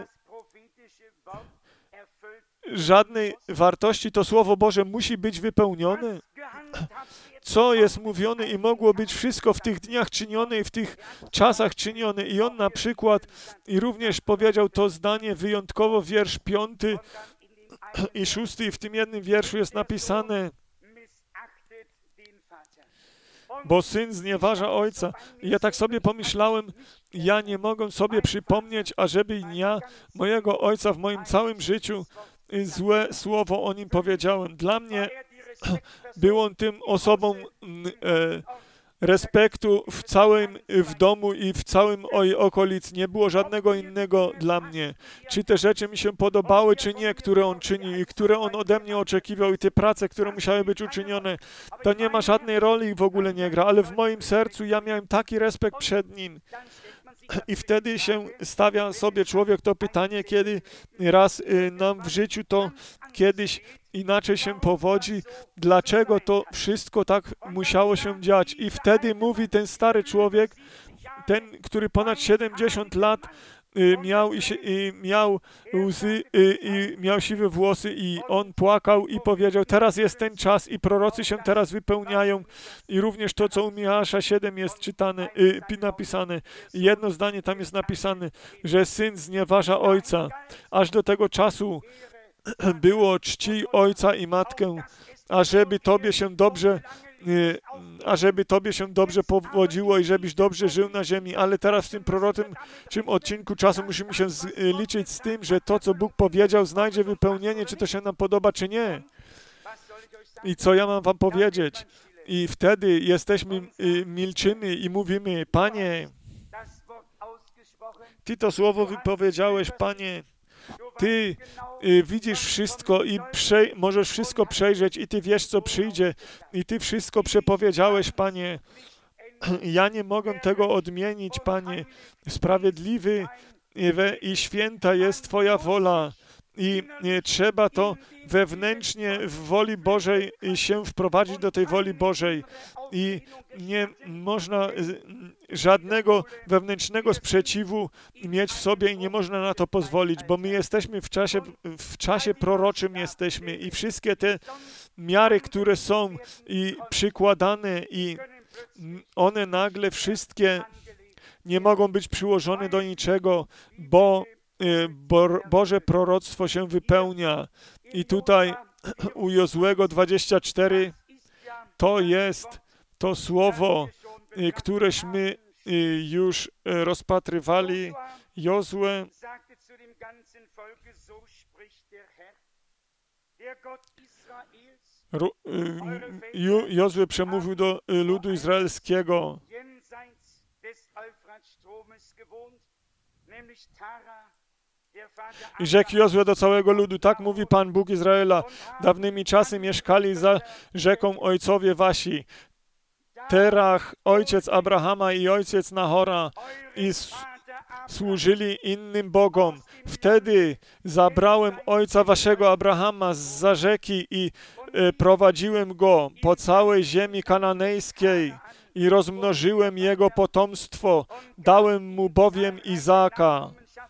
żadnej wartości. To Słowo Boże musi być wypełnione. Co jest mówione i mogło być wszystko w tych dniach czynione i w tych czasach czynione. I on na przykład i również powiedział to zdanie wyjątkowo, wiersz 5 i 6 i w tym jednym wierszu jest napisane: bo syn znieważa ojca. I ja tak sobie pomyślałem, ja nie mogę sobie przypomnieć, ażeby ja mojego ojca w moim całym życiu złe słowo o nim powiedziałem. Dla mnie był on tym osobą respektu w domu i w całym okolicy. Nie było żadnego innego dla mnie. Czy te rzeczy mi się podobały, czy nie, które on czynił i które on ode mnie oczekiwał i te prace, które musiały być uczynione, to nie ma żadnej roli i w ogóle nie gra, ale w moim sercu ja miałem taki respekt przed nim. I wtedy się stawia sobie człowiek to pytanie, kiedy raz nam w życiu to kiedyś inaczej się powodzi, dlaczego to wszystko tak musiało się dziać. I wtedy mówi ten stary człowiek, ten, który ponad 70 lat miał łzy i miał siwe włosy i on płakał i powiedział, teraz jest ten czas i prorocy się teraz wypełniają i również to, co u Michała 7 jest napisane. Jedno zdanie tam jest napisane, że syn znieważa ojca. Aż do tego czasu było czci ojca i matkę, ażeby Tobie się dobrze powodziło i żebyś dobrze żył na ziemi, ale teraz w tym proroczym odcinku czasu musimy się liczyć z tym, że to, co Bóg powiedział, znajdzie wypełnienie, czy to się nam podoba, czy nie. I co ja mam wam powiedzieć? I wtedy milczymy i mówimy, Panie, Ty to słowo wypowiedziałeś, Panie, Ty widzisz wszystko i możesz wszystko przejrzeć i Ty wiesz, co przyjdzie i Ty wszystko przepowiedziałeś, Panie. Ja nie mogę tego odmienić, Panie. Sprawiedliwy i święta jest Twoja wola i trzeba to wewnętrznie w woli Bożej się wprowadzić do tej woli Bożej i nie można żadnego wewnętrznego sprzeciwu mieć w sobie i nie można na to pozwolić, bo my jesteśmy w czasie proroczym jesteśmy i wszystkie te miary, które są i przykładane i one nagle wszystkie nie mogą być przyłożone do niczego, bo Boże proroctwo się wypełnia. I tutaj u Jozłego 24 to jest to słowo, któreśmy już rozpatrywali. Jozue Jozue przemówił do ludu izraelskiego. I rzekł Jozue do całego ludu, tak mówi Pan Bóg Izraela, dawnymi czasy mieszkali za rzeką ojcowie wasi, Terach, ojciec Abrahama i ojciec Nahora i służyli innym bogom. Wtedy zabrałem ojca waszego Abrahama zza rzeki i prowadziłem go po całej ziemi kananejskiej i rozmnożyłem jego potomstwo. Dałem mu bowiem Izaaka.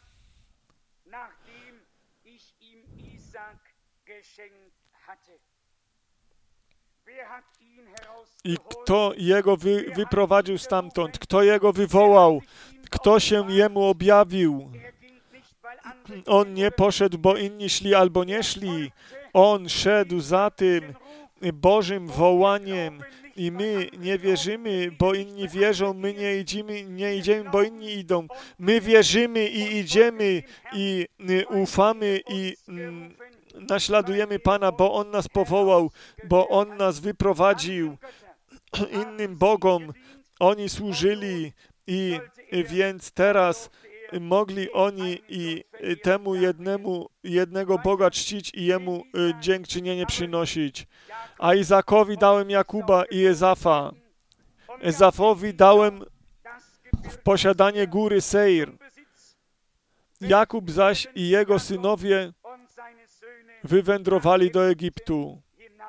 I kto jego wyprowadził stamtąd? Kto jego wywołał? Kto się jemu objawił? On nie poszedł, bo inni szli albo nie szli. On szedł za tym Bożym wołaniem i my nie wierzymy, bo inni wierzą, my nie idziemy, bo inni idą. My wierzymy i idziemy i ufamy i naśladujemy Pana, bo On nas powołał, bo On nas wyprowadził. Innym bogom oni służyli i więc teraz mogli oni i temu jednego Boga czcić i Jemu dziękczynienie przynosić. A Izakowi dałem Jakuba i Ezafa. Ezafowi dałem w posiadanie góry Seir. Jakub zaś i jego synowie wywędrowali do Egiptu.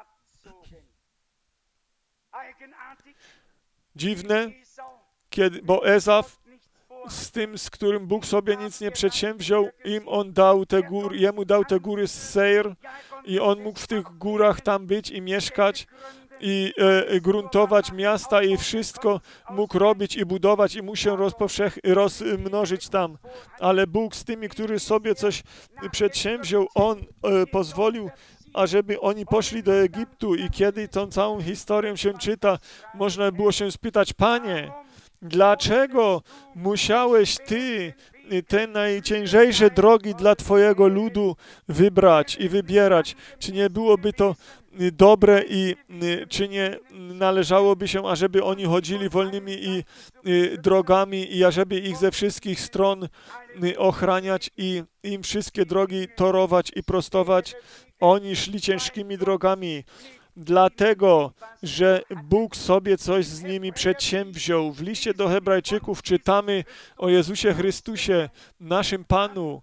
Dziwne, bo Ezaf z tym, z którym Bóg sobie nic nie przedsięwziął, jemu dał te góry z Seir i on mógł w tych górach tam być i mieszkać i gruntować miasta i wszystko mógł robić i budować i mógł się rozmnożyć tam. Ale Bóg z tymi, którzy sobie coś przedsięwziął, On pozwolił, ażeby oni poszli do Egiptu i kiedy tą całą historię się czyta, można było się spytać, Panie, dlaczego musiałeś Ty te najciężejsze drogi dla Twojego ludu wybrać i wybierać. Czy nie byłoby to dobre i czy nie należałoby się, ażeby oni chodzili wolnymi drogami i ażeby ich ze wszystkich stron ochraniać i im wszystkie drogi torować i prostować. Oni szli ciężkimi drogami, dlatego, że Bóg sobie coś z nimi przedsięwziął. W liście do Hebrajczyków czytamy o Jezusie Chrystusie, naszym Panu.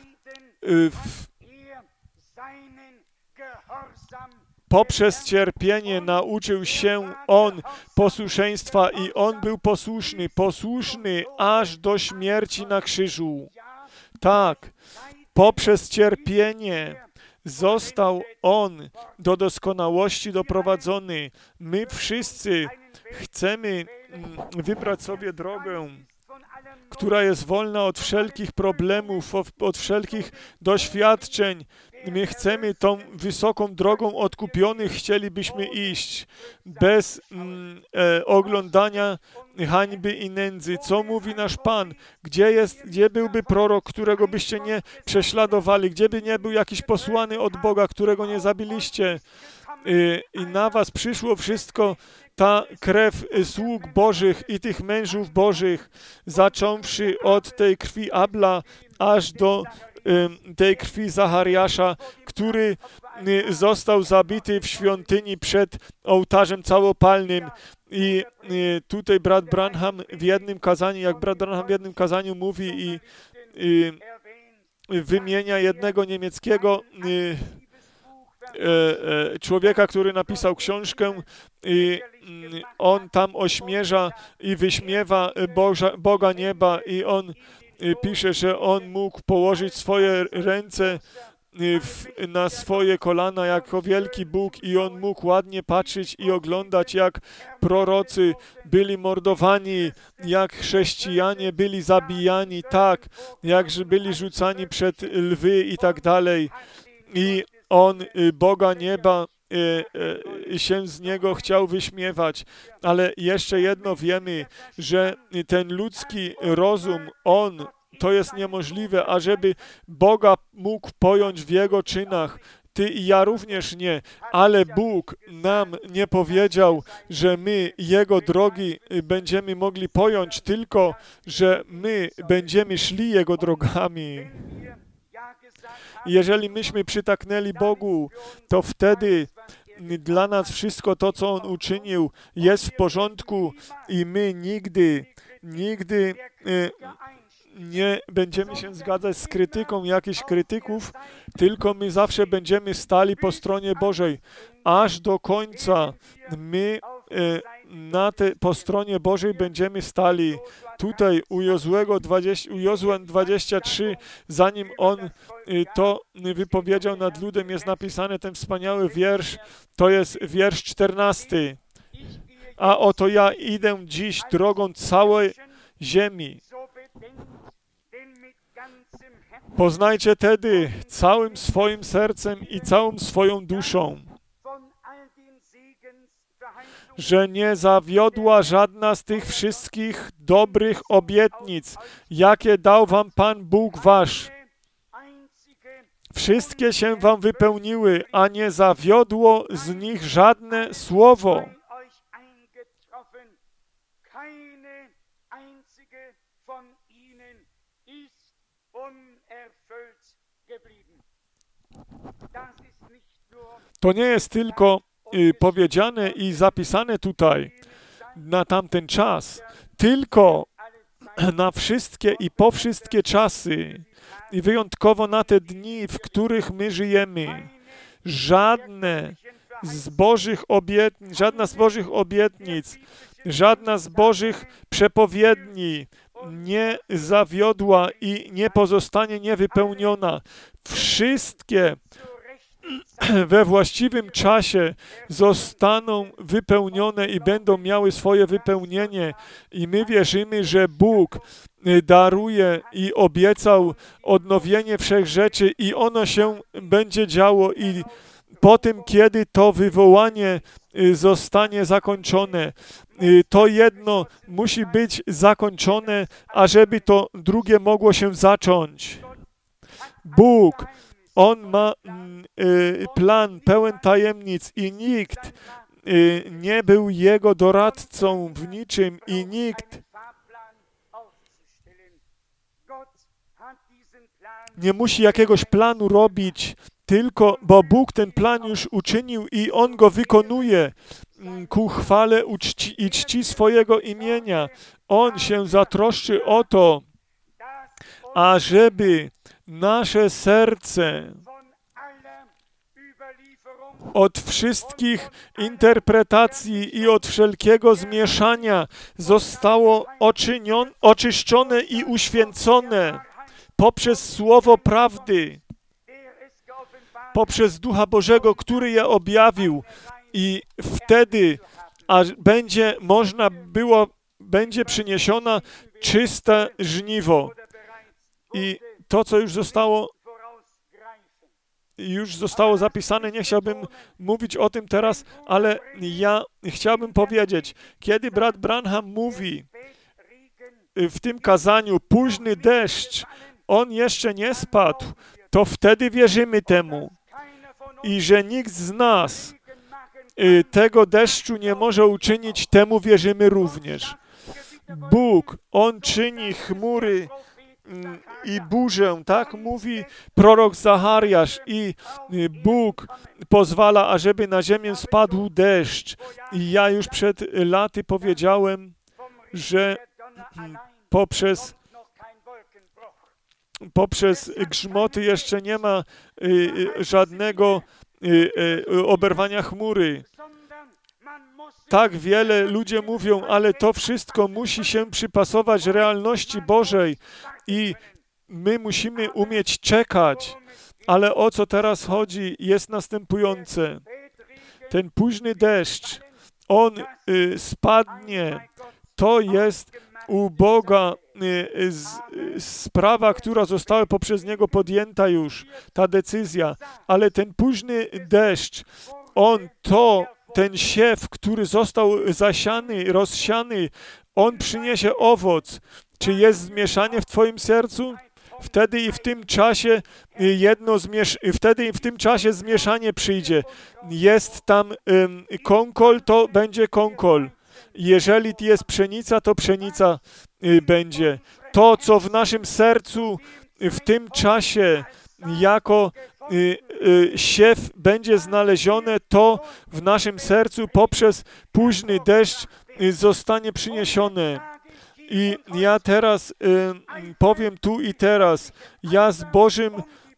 Poprzez cierpienie nauczył się On posłuszeństwa i On był posłuszny aż do śmierci na krzyżu. Tak, poprzez cierpienie został On do doskonałości doprowadzony. My wszyscy chcemy wybrać sobie drogę, która jest wolna od wszelkich problemów, od wszelkich doświadczeń. My chcemy tą wysoką drogą odkupionych, chcielibyśmy iść bez oglądania hańby i nędzy. Co mówi nasz Pan? Gdzie byłby prorok, którego byście nie prześladowali? Gdzie by nie był jakiś posłany od Boga, którego nie zabiliście? I na was przyszło wszystko, ta krew sług Bożych i tych mężów Bożych, zacząwszy od tej krwi Abla, aż do tej krwi Zachariasza, który został zabity w świątyni przed ołtarzem całopalnym. I tutaj brat Branham w jednym kazaniu, mówi i wymienia jednego niemieckiego człowieka, który napisał książkę i on tam ośmierza i wyśmiewa Boga nieba i on pisze, że on mógł położyć swoje ręce na swoje kolana jako wielki Bóg i on mógł ładnie patrzeć i oglądać, jak prorocy byli mordowani, jak chrześcijanie byli zabijani, tak, jak byli rzucani przed lwy i tak dalej. I on Boga nieba się z niego chciał wyśmiewać. Ale jeszcze jedno wiemy, że ten ludzki rozum, to jest niemożliwe, ażeby Boga mógł pojąć w Jego czynach. Ty i ja również nie, ale Bóg nam nie powiedział, że my Jego drogi będziemy mogli pojąć, tylko że my będziemy szli Jego drogami. Jeżeli myśmy przytaknęli Bogu, to wtedy dla nas wszystko to, co On uczynił, jest w porządku i my nigdy nie będziemy się zgadzać z krytyką jakichś krytyków, tylko my zawsze będziemy stali po stronie Bożej. Aż do końca my po stronie Bożej będziemy stali. Tutaj u Jozuen 23, zanim on to wypowiedział nad ludem, jest napisany ten wspaniały wiersz, to jest wiersz 14. A oto ja idę dziś drogą całej ziemi. Poznajcie tedy całym swoim sercem i całą swoją duszą, że nie zawiodła żadna z tych wszystkich dobrych obietnic, jakie dał wam Pan Bóg wasz. Wszystkie się wam wypełniły, a nie zawiodło z nich żadne słowo. To nie jest tylko powiedziane i zapisane tutaj na tamten czas, tylko na wszystkie i po wszystkie czasy i wyjątkowo na te dni, w których my żyjemy. Żadna z Bożych obietnic, żadna z Bożych przepowiedni nie zawiodła i nie pozostanie niewypełniona. Wszystkie we właściwym czasie zostaną wypełnione i będą miały swoje wypełnienie. I my wierzymy, że Bóg daruje i obiecał odnowienie wszech rzeczy i ono się będzie działo i po tym, kiedy to wywołanie zostanie zakończone. To jedno musi być zakończone, ażeby to drugie mogło się zacząć. Bóg, On ma plan pełen tajemnic i nikt nie był Jego doradcą w niczym i nikt nie musi jakiegoś planu robić, tylko bo Bóg ten plan już uczynił i On go wykonuje ku chwale i czci swojego imienia. On się zatroszczy o to, ażeby nasze serce od wszystkich interpretacji i od wszelkiego zmieszania zostało oczyszczone i uświęcone poprzez Słowo Prawdy, poprzez Ducha Bożego, który je objawił i wtedy będzie przyniesiona czyste żniwo. I to, co już zostało zapisane, nie chciałbym mówić o tym teraz, ale ja chciałbym powiedzieć, kiedy brat Branham mówi w tym kazaniu późny deszcz, on jeszcze nie spadł, to wtedy wierzymy temu i że nikt z nas tego deszczu nie może uczynić, temu wierzymy również. Bóg, On czyni chmury i burzę, tak mówi prorok Zachariasz, i Bóg pozwala, ażeby na ziemię spadł deszcz. I ja już przed laty powiedziałem, że poprzez grzmoty jeszcze nie ma żadnego oberwania chmury. Tak wiele ludzie mówią, ale to wszystko musi się przypasować realności Bożej i my musimy umieć czekać. Ale o co teraz chodzi, jest następujące. Ten późny deszcz, on spadnie. To jest u Boga sprawa, która została poprzez Niego podjęta już, ta decyzja. Ale ten późny deszcz, ten siew, który został zasiany, rozsiany, on przyniesie owoc. Czy jest zmieszanie w Twoim sercu? Wtedy i w tym czasie zmieszanie przyjdzie. Jest tam konkol, to będzie konkol. Jeżeli jest pszenica, to pszenica będzie. To, co w naszym sercu w tym czasie jako siew będzie znalezione, to w naszym sercu poprzez późny deszcz zostanie przyniesione. I ja teraz powiem tu i teraz, ja z Bożym...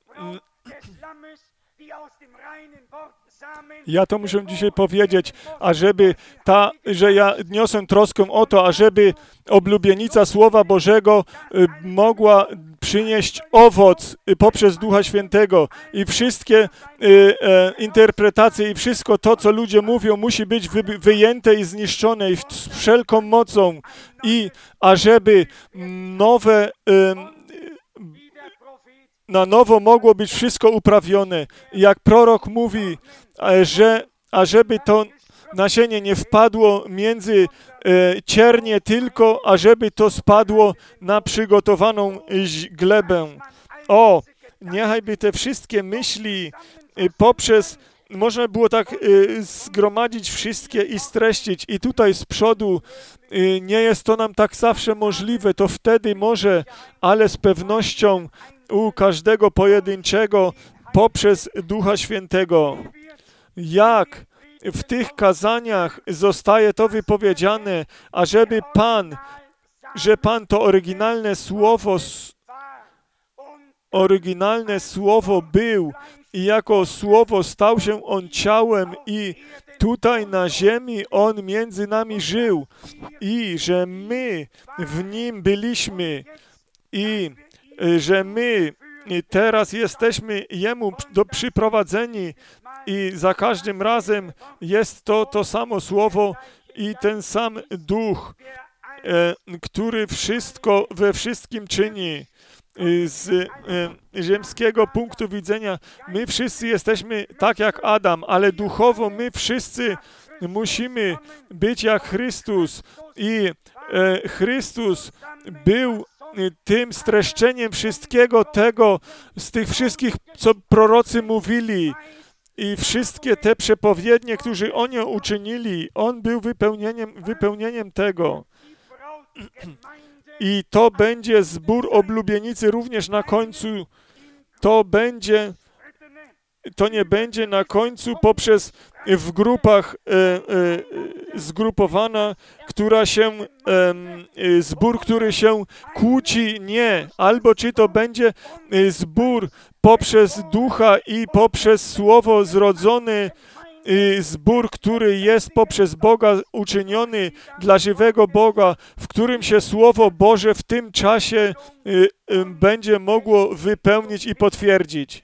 Ja to muszę dzisiaj powiedzieć, że ja niosę troskę o to, ażeby oblubienica Słowa Bożego mogła przynieść owoc poprzez Ducha Świętego i wszystkie interpretacje i wszystko to, co ludzie mówią, musi być wyjęte i zniszczone i z wszelką mocą i ażeby na nowo mogło być wszystko uprawione. Jak prorok mówi, ażeby to nasienie nie wpadło między ciernie tylko, ażeby to spadło na przygotowaną glebę. O, niechajby te wszystkie myśli można było tak zgromadzić wszystkie i streścić. I tutaj z przodu nie jest to nam tak zawsze możliwe. To wtedy może, ale z pewnością u każdego pojedynczego poprzez Ducha Świętego. Jak w tych kazaniach zostaje to wypowiedziane, ażeby Pan to oryginalne słowo był i jako słowo stał się On ciałem i tutaj na ziemi On między nami żył i że my w Nim byliśmy i że my teraz jesteśmy Jemu przyprowadzeni i za każdym razem jest to samo słowo i ten sam Duch, który wszystko we wszystkim czyni. Z ziemskiego punktu widzenia my wszyscy jesteśmy tak jak Adam, ale duchowo my wszyscy musimy być jak Chrystus i Chrystus był tym streszczeniem wszystkiego tego, z tych wszystkich, co prorocy mówili i wszystkie te przepowiednie, które oni uczynili, On był wypełnieniem tego. I to będzie zbór oblubienicy również na końcu. To nie będzie na końcu poprzez w grupach zgrupowana, zbór, który się kłóci, nie. Albo czy to będzie zbór poprzez Ducha i poprzez Słowo zrodzony, zbór, który jest poprzez Boga uczyniony dla żywego Boga, w którym się Słowo Boże w tym czasie będzie mogło wypełnić i potwierdzić.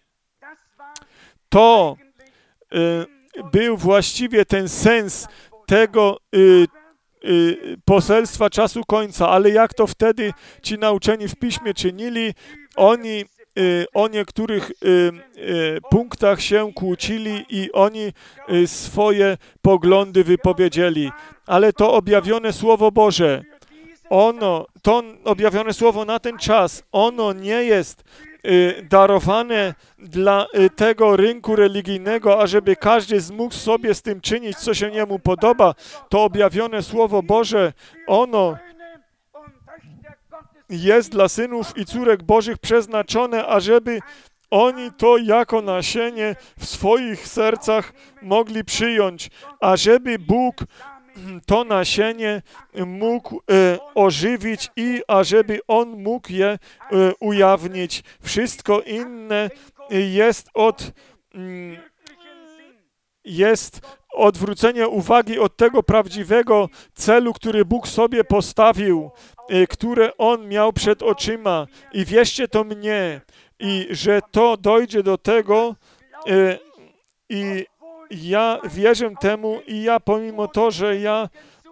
To był właściwie ten sens tego poselstwa czasu końca, ale jak to wtedy ci nauczeni w Piśmie czynili, oni o niektórych punktach się kłócili i oni swoje poglądy wypowiedzieli. Ale to objawione Słowo Boże, to objawione Słowo na ten czas, ono nie jest darowane dla tego rynku religijnego, ażeby każdy mógł sobie z tym czynić, co się jemu podoba. To objawione Słowo Boże, ono jest dla synów i córek Bożych przeznaczone, ażeby oni to jako nasienie w swoich sercach mogli przyjąć, ażeby Bóg to nasienie mógł ożywić i ażeby On mógł je ujawnić. Wszystko inne jest odwrócenie uwagi od tego prawdziwego celu, który Bóg sobie postawił, które On miał przed oczyma. I wierzcie to mnie, i że to dojdzie do tego, i ja wierzę temu, i ja pomimo to, że ja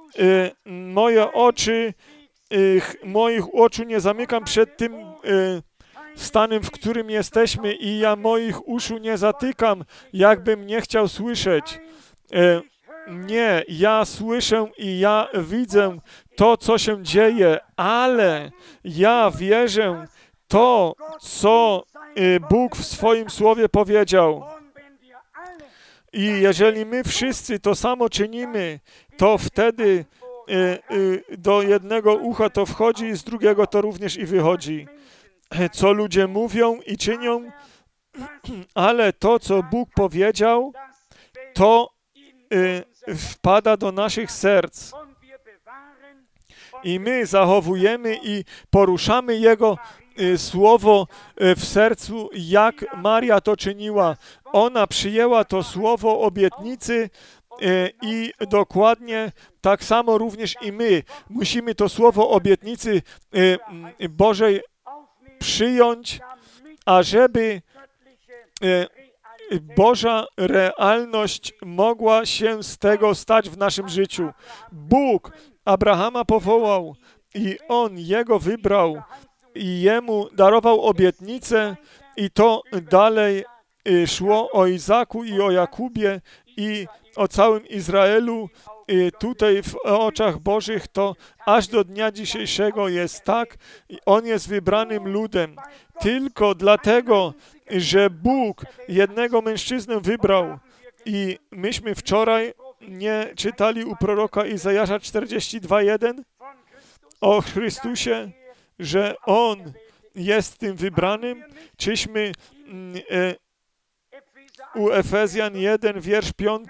moich oczu nie zamykam przed tym stanem, w którym jesteśmy, i ja moich uszu nie zatykam, jakbym nie chciał słyszeć. Nie, ja słyszę i ja widzę to, co się dzieje, ale ja wierzę to, co Bóg w swoim Słowie powiedział. I jeżeli my wszyscy to samo czynimy, to wtedy do jednego ucha to wchodzi, z drugiego to również i wychodzi. Co ludzie mówią i czynią, ale to, co Bóg powiedział, to wpada do naszych serc. I my zachowujemy i poruszamy Jego Słowo w sercu, jak Maria to czyniła. Ona przyjęła to słowo obietnicy i dokładnie tak samo również i my musimy to słowo obietnicy Bożej przyjąć, ażeby Boża realność mogła się z tego stać w naszym życiu. Bóg Abrahama powołał i On jego wybrał i jemu darował obietnicę i to dalej szło o Izaku i o Jakubie i o całym Izraelu. Tutaj w oczach Bożych to aż do dnia dzisiejszego jest tak. On jest wybranym ludem. Tylko dlatego, że Bóg jednego mężczyznę wybrał. I myśmy wczoraj nie czytali u proroka Izajasza 42:1 o Chrystusie, że On jest tym wybranym. Czyśmy u Efezjan 1, wiersz 5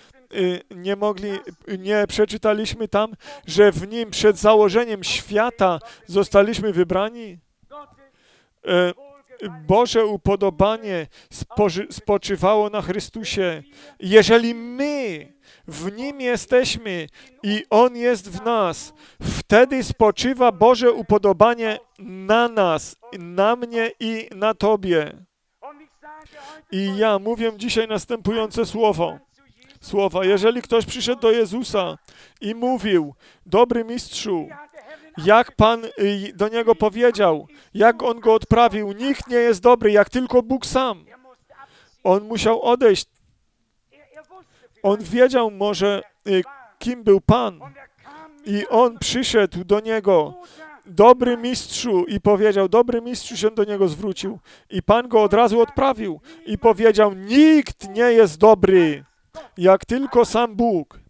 nie przeczytaliśmy tam, że w Nim przed założeniem świata zostaliśmy wybrani? Boże upodobanie spoczywało na Chrystusie. Jeżeli my w Nim jesteśmy i On jest w nas, wtedy spoczywa Boże upodobanie na nas, na mnie i na Tobie. I ja mówię dzisiaj następujące słowa. Jeżeli ktoś przyszedł do Jezusa i mówił, dobry mistrzu, jak Pan do niego powiedział, jak On go odprawił, nikt nie jest dobry, jak tylko Bóg sam. On musiał odejść. On wiedział może, kim był Pan. I on przyszedł do niego, dobry mistrzu, i powiedział, dobry mistrzu się do niego zwrócił. I Pan go od razu odprawił i powiedział, nikt nie jest dobry, jak tylko sam Bóg.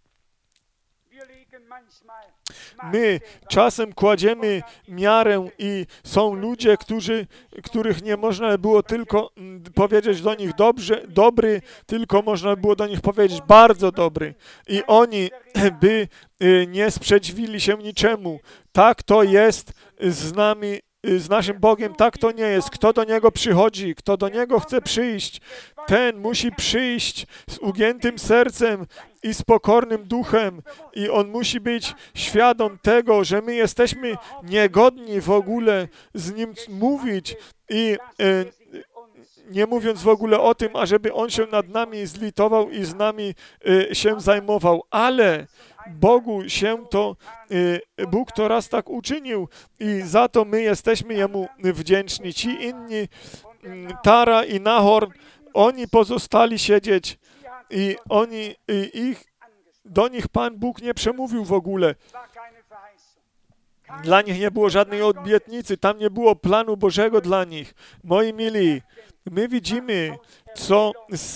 My czasem kładziemy miarę i są ludzie, których nie można było tylko powiedzieć do nich dobry, tylko można było do nich powiedzieć bardzo dobry. I oni by nie sprzeciwili się niczemu. Tak to jest z nami, z naszym Bogiem, tak to nie jest. Kto do Niego przychodzi, kto do Niego chce przyjść, ten musi przyjść z ugiętym sercem i z pokornym duchem. I on musi być świadom tego, że my jesteśmy niegodni w ogóle z Nim mówić i nie mówiąc w ogóle o tym, ażeby On się nad nami zlitował i z nami się zajmował. Ale Bóg to raz tak uczynił i za to my jesteśmy Jemu wdzięczni. Ci inni, Tara i Nahor, oni pozostali siedzieć i do nich Pan Bóg nie przemówił w ogóle. Dla nich nie było żadnej obietnicy, tam nie było planu Bożego dla nich. Moi mili, my widzimy, co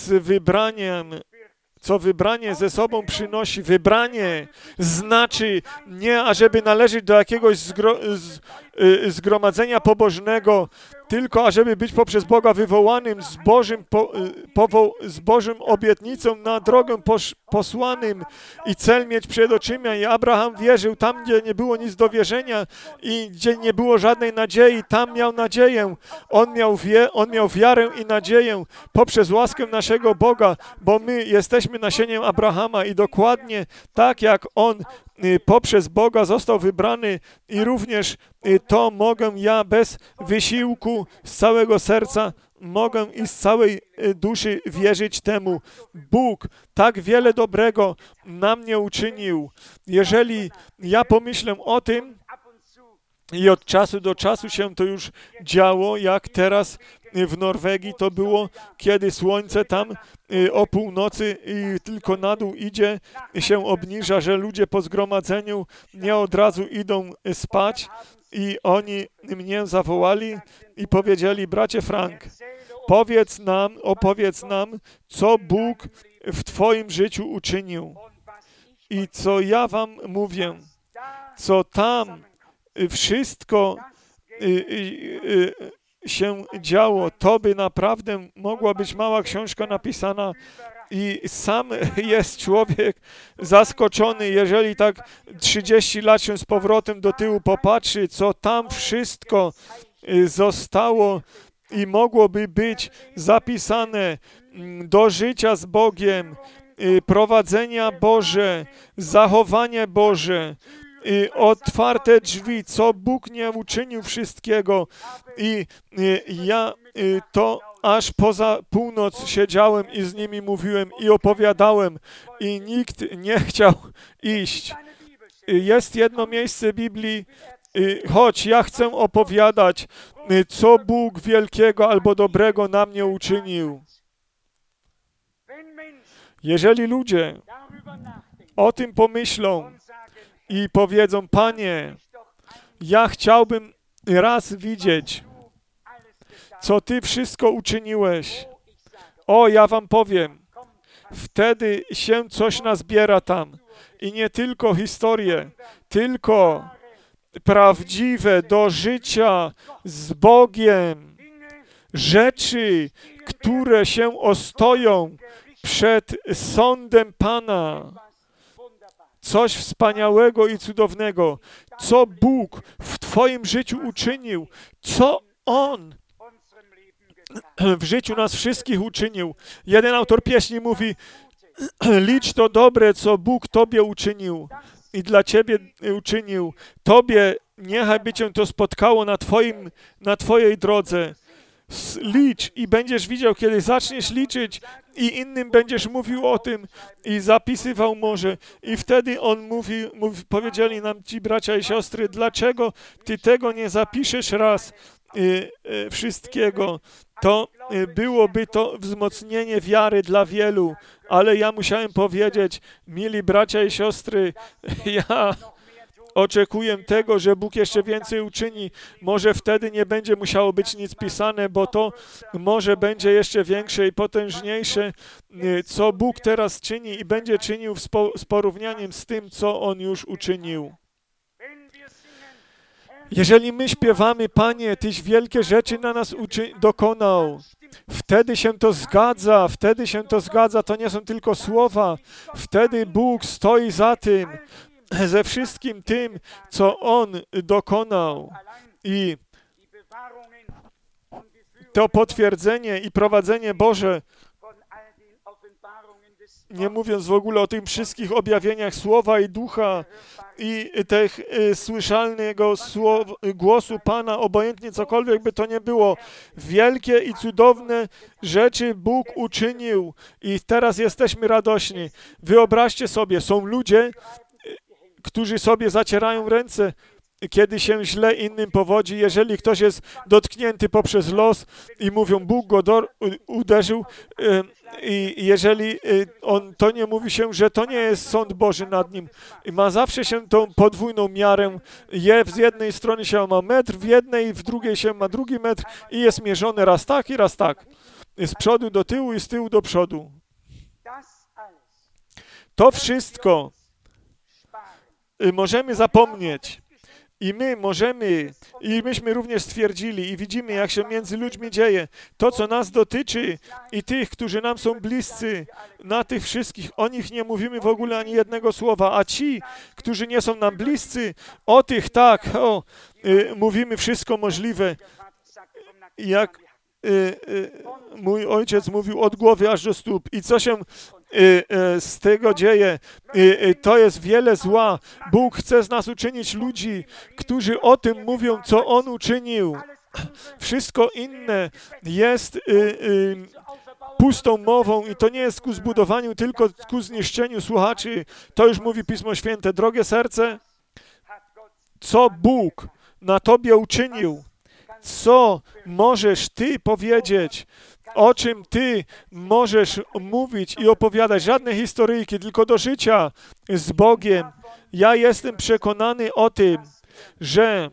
wybranie ze sobą przynosi. Wybranie znaczy nie, ażeby należeć do jakiegoś zgromadzenia pobożnego, tylko ażeby być poprzez Boga wywołanym z Bożym obietnicą na drogę posłanym i cel mieć przed oczyma. I Abraham wierzył tam, gdzie nie było nic do wierzenia i gdzie nie było żadnej nadziei, tam miał nadzieję. On miał wiarę i nadzieję poprzez łaskę naszego Boga, bo my jesteśmy nasieniem Abrahama i dokładnie tak jak on poprzez Boga został wybrany i również to mogę ja bez wysiłku, z całego serca mogę i z całej duszy wierzyć temu. Bóg tak wiele dobrego nam nie uczynił. Jeżeli ja pomyślę o tym, i od czasu do czasu się to już działo, jak teraz w Norwegii to było, kiedy słońce tam o północy i tylko na dół idzie, się obniża, że ludzie po zgromadzeniu nie od razu idą spać i mnie zawołali i powiedzieli, bracie Frank, opowiedz nam, co Bóg w Twoim życiu uczynił i co ja wam mówię, co tam wszystko się działo, to by naprawdę mogła być mała książka napisana i sam jest człowiek zaskoczony, jeżeli tak 30 lat się z powrotem do tyłu popatrzy, co tam wszystko zostało i mogłoby być zapisane do życia z Bogiem, prowadzenia Boże, zachowanie Boże, otwarte drzwi, co Bóg nie uczynił wszystkiego i ja to aż poza północ siedziałem i z nimi mówiłem i opowiadałem i nikt nie chciał iść. Jest jedno miejsce Biblii, choć ja chcę opowiadać, co Bóg wielkiego albo dobrego na mnie uczynił. Jeżeli ludzie o tym pomyślą i powiedzą, Panie, ja chciałbym raz widzieć, co Ty wszystko uczyniłeś. O, ja wam powiem, wtedy się coś nazbiera tam. I nie tylko historie, tylko prawdziwe do życia z Bogiem rzeczy, które się ostoją przed sądem Pana. Coś wspaniałego i cudownego, co Bóg w Twoim życiu uczynił, co On w życiu nas wszystkich uczynił. Jeden autor pieśni mówi, licz to dobre, co Bóg Tobie uczynił i dla Ciebie uczynił. Tobie niechaj by Cię to spotkało na Twojej drodze. Licz i będziesz widział, kiedy zaczniesz liczyć i innym będziesz mówił o tym i zapisywał może. I wtedy on powiedzieli nam ci bracia i siostry, dlaczego ty tego nie zapiszesz raz wszystkiego. To byłoby to wzmocnienie wiary dla wielu, ale ja musiałem powiedzieć, mili bracia i siostry, ja oczekuję tego, że Bóg jeszcze więcej uczyni. Może wtedy nie będzie musiało być nic pisane, bo to może będzie jeszcze większe i potężniejsze, co Bóg teraz czyni i będzie czynił z porównaniem z tym, co On już uczynił. Jeżeli my śpiewamy, Panie, Tyś wielkie rzeczy na nas dokonał, wtedy się to zgadza, to nie są tylko słowa, wtedy Bóg stoi za tym, ze wszystkim tym, co On dokonał. I to potwierdzenie i prowadzenie Boże, nie mówiąc w ogóle o tych wszystkich objawieniach Słowa i Ducha i tych słyszalnego głosu Pana, obojętnie cokolwiek by to nie było, wielkie i cudowne rzeczy Bóg uczynił i teraz jesteśmy radośni. Wyobraźcie sobie, są ludzie, którzy sobie zacierają ręce, kiedy się źle innym powodzi, jeżeli ktoś jest dotknięty poprzez los i mówią, Bóg go uderzył i jeżeli to nie mówi się, że to nie jest sąd Boży nad nim. I ma zawsze się tą podwójną miarę. Z jednej strony się ma metr, w jednej, w drugiej się ma drugi metr i jest mierzone raz tak i raz tak. Z przodu do tyłu i z tyłu do przodu. To wszystko możemy zapomnieć. I myśmy również stwierdzili i widzimy, jak się między ludźmi dzieje. To, co nas dotyczy i tych, którzy nam są bliscy, na tych wszystkich, o nich nie mówimy w ogóle ani jednego słowa, a ci, którzy nie są nam bliscy, o tych tak, mówimy wszystko możliwe. Jak mój ojciec mówił, od głowy aż do stóp. I co się z tego dzieje? To jest wiele zła. Bóg chce z nas uczynić ludzi, którzy o tym mówią, co On uczynił. Wszystko inne jest pustą mową i to nie jest ku zbudowaniu, tylko ku zniszczeniu słuchaczy. To już mówi Pismo Święte. Drogie serce, co Bóg na tobie uczynił? Co możesz Ty powiedzieć? O czym Ty możesz mówić i opowiadać? Żadne historyjki, tylko do życia z Bogiem. Ja jestem przekonany o tym, że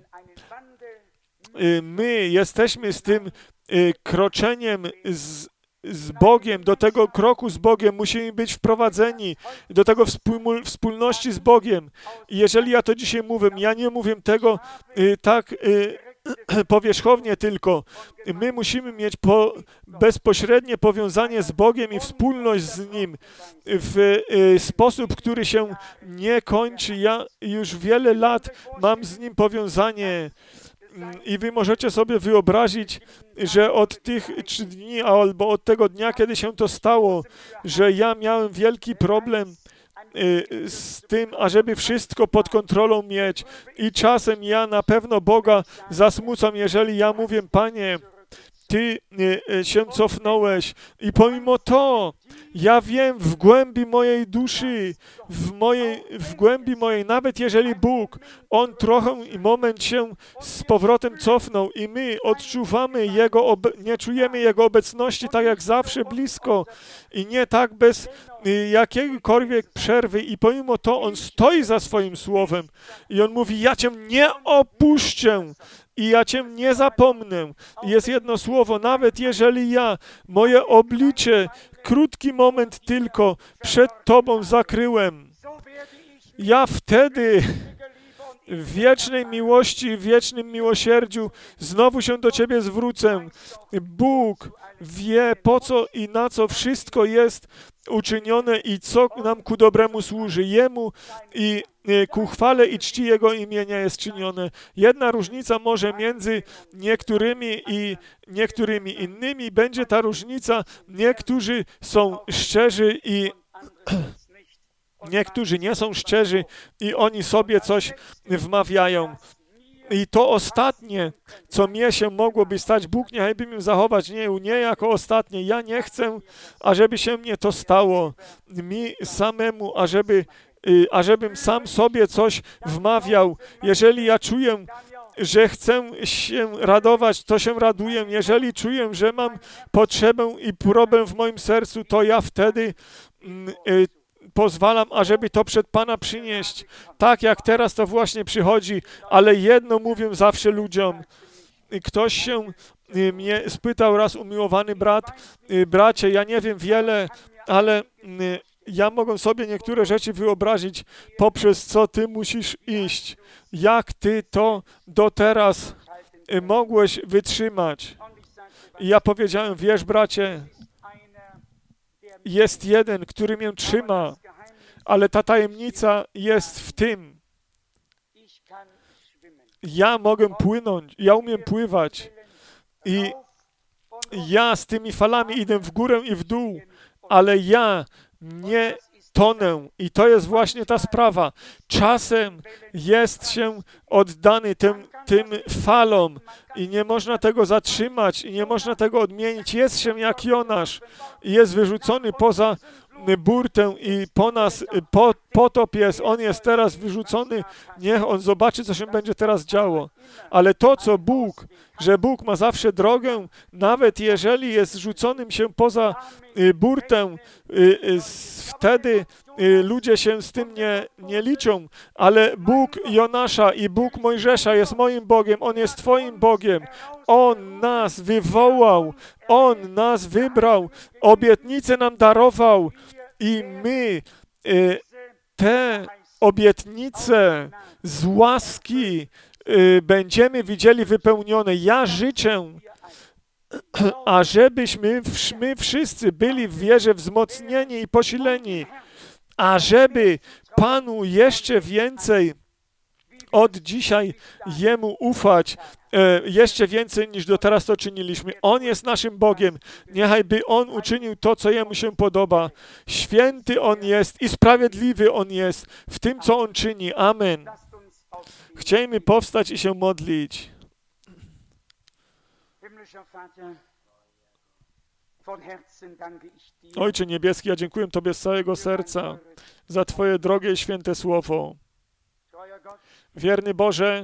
my jesteśmy z tym kroczeniem z Bogiem, do tego kroku z Bogiem musimy być wprowadzeni, do tego wspólności z Bogiem. I jeżeli ja to dzisiaj mówię, ja nie mówię tego tak powierzchownie tylko. My musimy mieć bezpośrednie powiązanie z Bogiem i wspólność z Nim w sposób, który się nie kończy. Ja już wiele lat mam z Nim powiązanie i wy możecie sobie wyobrazić, że od tych 3 dni albo od tego dnia, kiedy się to stało, że ja miałem wielki problem z tym, ażeby wszystko pod kontrolą mieć. I czasem ja na pewno Boga zasmucam, jeżeli ja mówię, Panie, Ty się cofnąłeś i pomimo to ja wiem w głębi mojej duszy, w głębi mojej, nawet jeżeli Bóg, On trochę i moment się z powrotem cofnął i my odczuwamy nie czujemy Jego obecności tak jak zawsze blisko i nie tak bez jakiejkolwiek przerwy i pomimo to On stoi za swoim słowem i On mówi, ja Cię nie opuszczę. I ja Cię nie zapomnę. Jest jedno słowo, nawet jeżeli moje oblicze, krótki moment tylko przed Tobą zakryłem, ja wtedy w wiecznej miłości, w wiecznym miłosierdziu znowu się do Ciebie zwrócę. Bóg wie, po co i na co wszystko jest uczynione i co nam ku dobremu służy. Jemu i ku chwale i czci Jego imienia jest czynione. Jedna różnica może między niektórymi i niektórymi innymi będzie ta różnica. Niektórzy są szczerzy i niektórzy nie są szczerzy i oni sobie coś wmawiają. I to ostatnie, co mnie się mogłoby stać, Bóg niechaj mnie zachować, nie jako ostatnie. Ja nie chcę, ażeby się mnie to stało. Mi samemu, ażebym sam sobie coś wmawiał. Jeżeli ja czuję, że chcę się radować, to się raduję. Jeżeli czuję, że mam potrzebę i problem w moim sercu, to ja wtedy pozwalam, ażeby to przed Pana przynieść. Tak jak teraz to właśnie przychodzi, ale jedno mówię zawsze ludziom. Ktoś się mnie spytał raz, umiłowany brat, bracie, ja nie wiem wiele, ale ja mogę sobie niektóre rzeczy wyobrazić, poprzez co ty musisz iść. Jak ty to do teraz mogłeś wytrzymać. I ja powiedziałem, wiesz, bracie, jest jeden, który mnie trzyma, ale ta tajemnica jest w tym. Ja mogę płynąć, ja umiem pływać i ja z tymi falami idę w górę i w dół, ale ja nie tonę i to jest właśnie ta sprawa. Czasem jest się oddany tym falom i nie można tego zatrzymać i nie można tego odmienić. Jest się jak Jonasz i jest wyrzucony poza burtę i potop jest. On jest teraz wyrzucony. Niech on zobaczy, co się będzie teraz działo. Ale to, co Bóg, że Bóg ma zawsze drogę, nawet jeżeli jest rzuconym się poza burtę, wtedy ludzie się z tym nie liczą, ale Bóg Jonasza i Bóg Mojżesza jest moim Bogiem, On jest Twoim Bogiem. On nas wywołał, On nas wybrał, obietnicę nam darował i my te obietnice z łaski będziemy widzieli wypełnione. Ja życzę, ażebyśmy my wszyscy byli w wierze wzmocnieni i posileni, ażeby Panu jeszcze więcej od dzisiaj Jemu ufać, jeszcze więcej niż do teraz to czyniliśmy. On jest naszym Bogiem. Niechaj by On uczynił to, co Jemu się podoba. Święty On jest i sprawiedliwy On jest w tym, co On czyni. Amen. Chciejmy powstać i się modlić. Ojcze Niebieski, ja dziękuję Tobie z całego serca za Twoje drogie i święte słowo. Wierny Boże,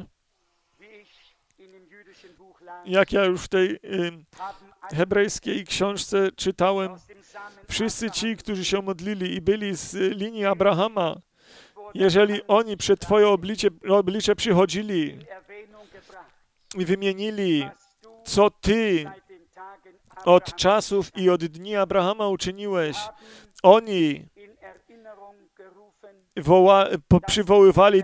jak ja już w tej hebrajskiej książce czytałem, wszyscy ci, którzy się modlili i byli z linii Abrahama, jeżeli oni przed Twoje oblicze przychodzili i wymienili, co Ty od czasów i od dni Abrahama uczyniłeś, oni przywoływali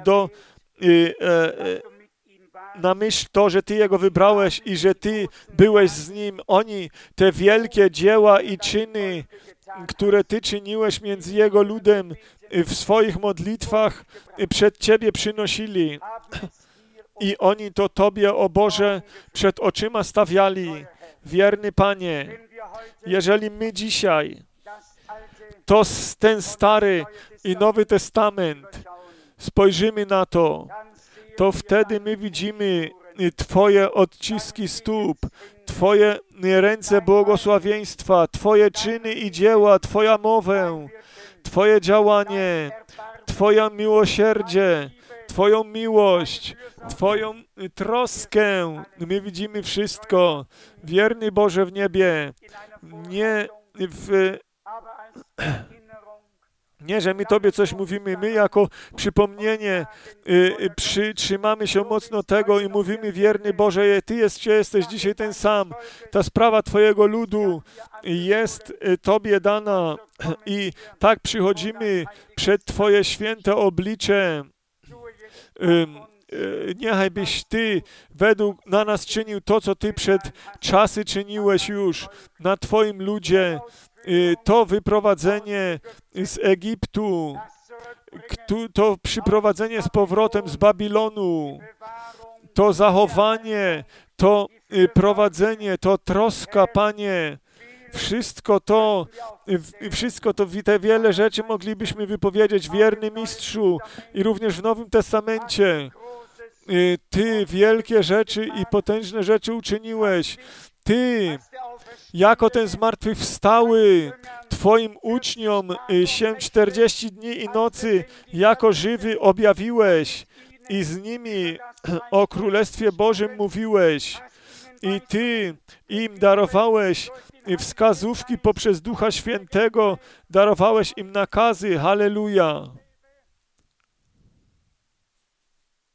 na myśl to, że Ty Jego wybrałeś i że Ty byłeś z Nim. Oni te wielkie dzieła i czyny, które Ty czyniłeś między Jego ludem w swoich modlitwach przed Ciebie przynosili. I oni to Tobie, o Boże, przed oczyma stawiali. Wierny Panie, jeżeli my dzisiaj ten Stary i Nowy Testament spojrzymy na to, to wtedy my widzimy Twoje odciski stóp, Twoje ręce błogosławieństwa, Twoje czyny i dzieła, Twoja mowę, Twoje działanie, Twoje miłosierdzie, Twoją miłość, Twoją troskę. My widzimy wszystko. Wierny Boże w niebie, nie, że my Tobie coś mówimy, my jako przypomnienie trzymamy się mocno tego i mówimy, wierny Boże, Ty jesteś dzisiaj ten sam. Ta sprawa Twojego ludu jest Tobie dana i tak przychodzimy przed Twoje święte oblicze. Niechaj byś Ty według na nas czynił to, co Ty przed czasy czyniłeś już na Twoim ludzie. To wyprowadzenie z Egiptu, to przyprowadzenie z powrotem z Babilonu, to zachowanie, to prowadzenie, to troska, Panie, wszystko to, te wiele rzeczy moglibyśmy wypowiedzieć, wierny Mistrzu, i również w Nowym Testamencie. Ty wielkie rzeczy i potężne rzeczy uczyniłeś. Ty, jako ten zmartwychwstały, Twoim uczniom się 40 dni i nocy jako żywy objawiłeś i z nimi o Królestwie Bożym mówiłeś. I Ty im darowałeś wskazówki poprzez Ducha Świętego, darowałeś im nakazy. Halleluja.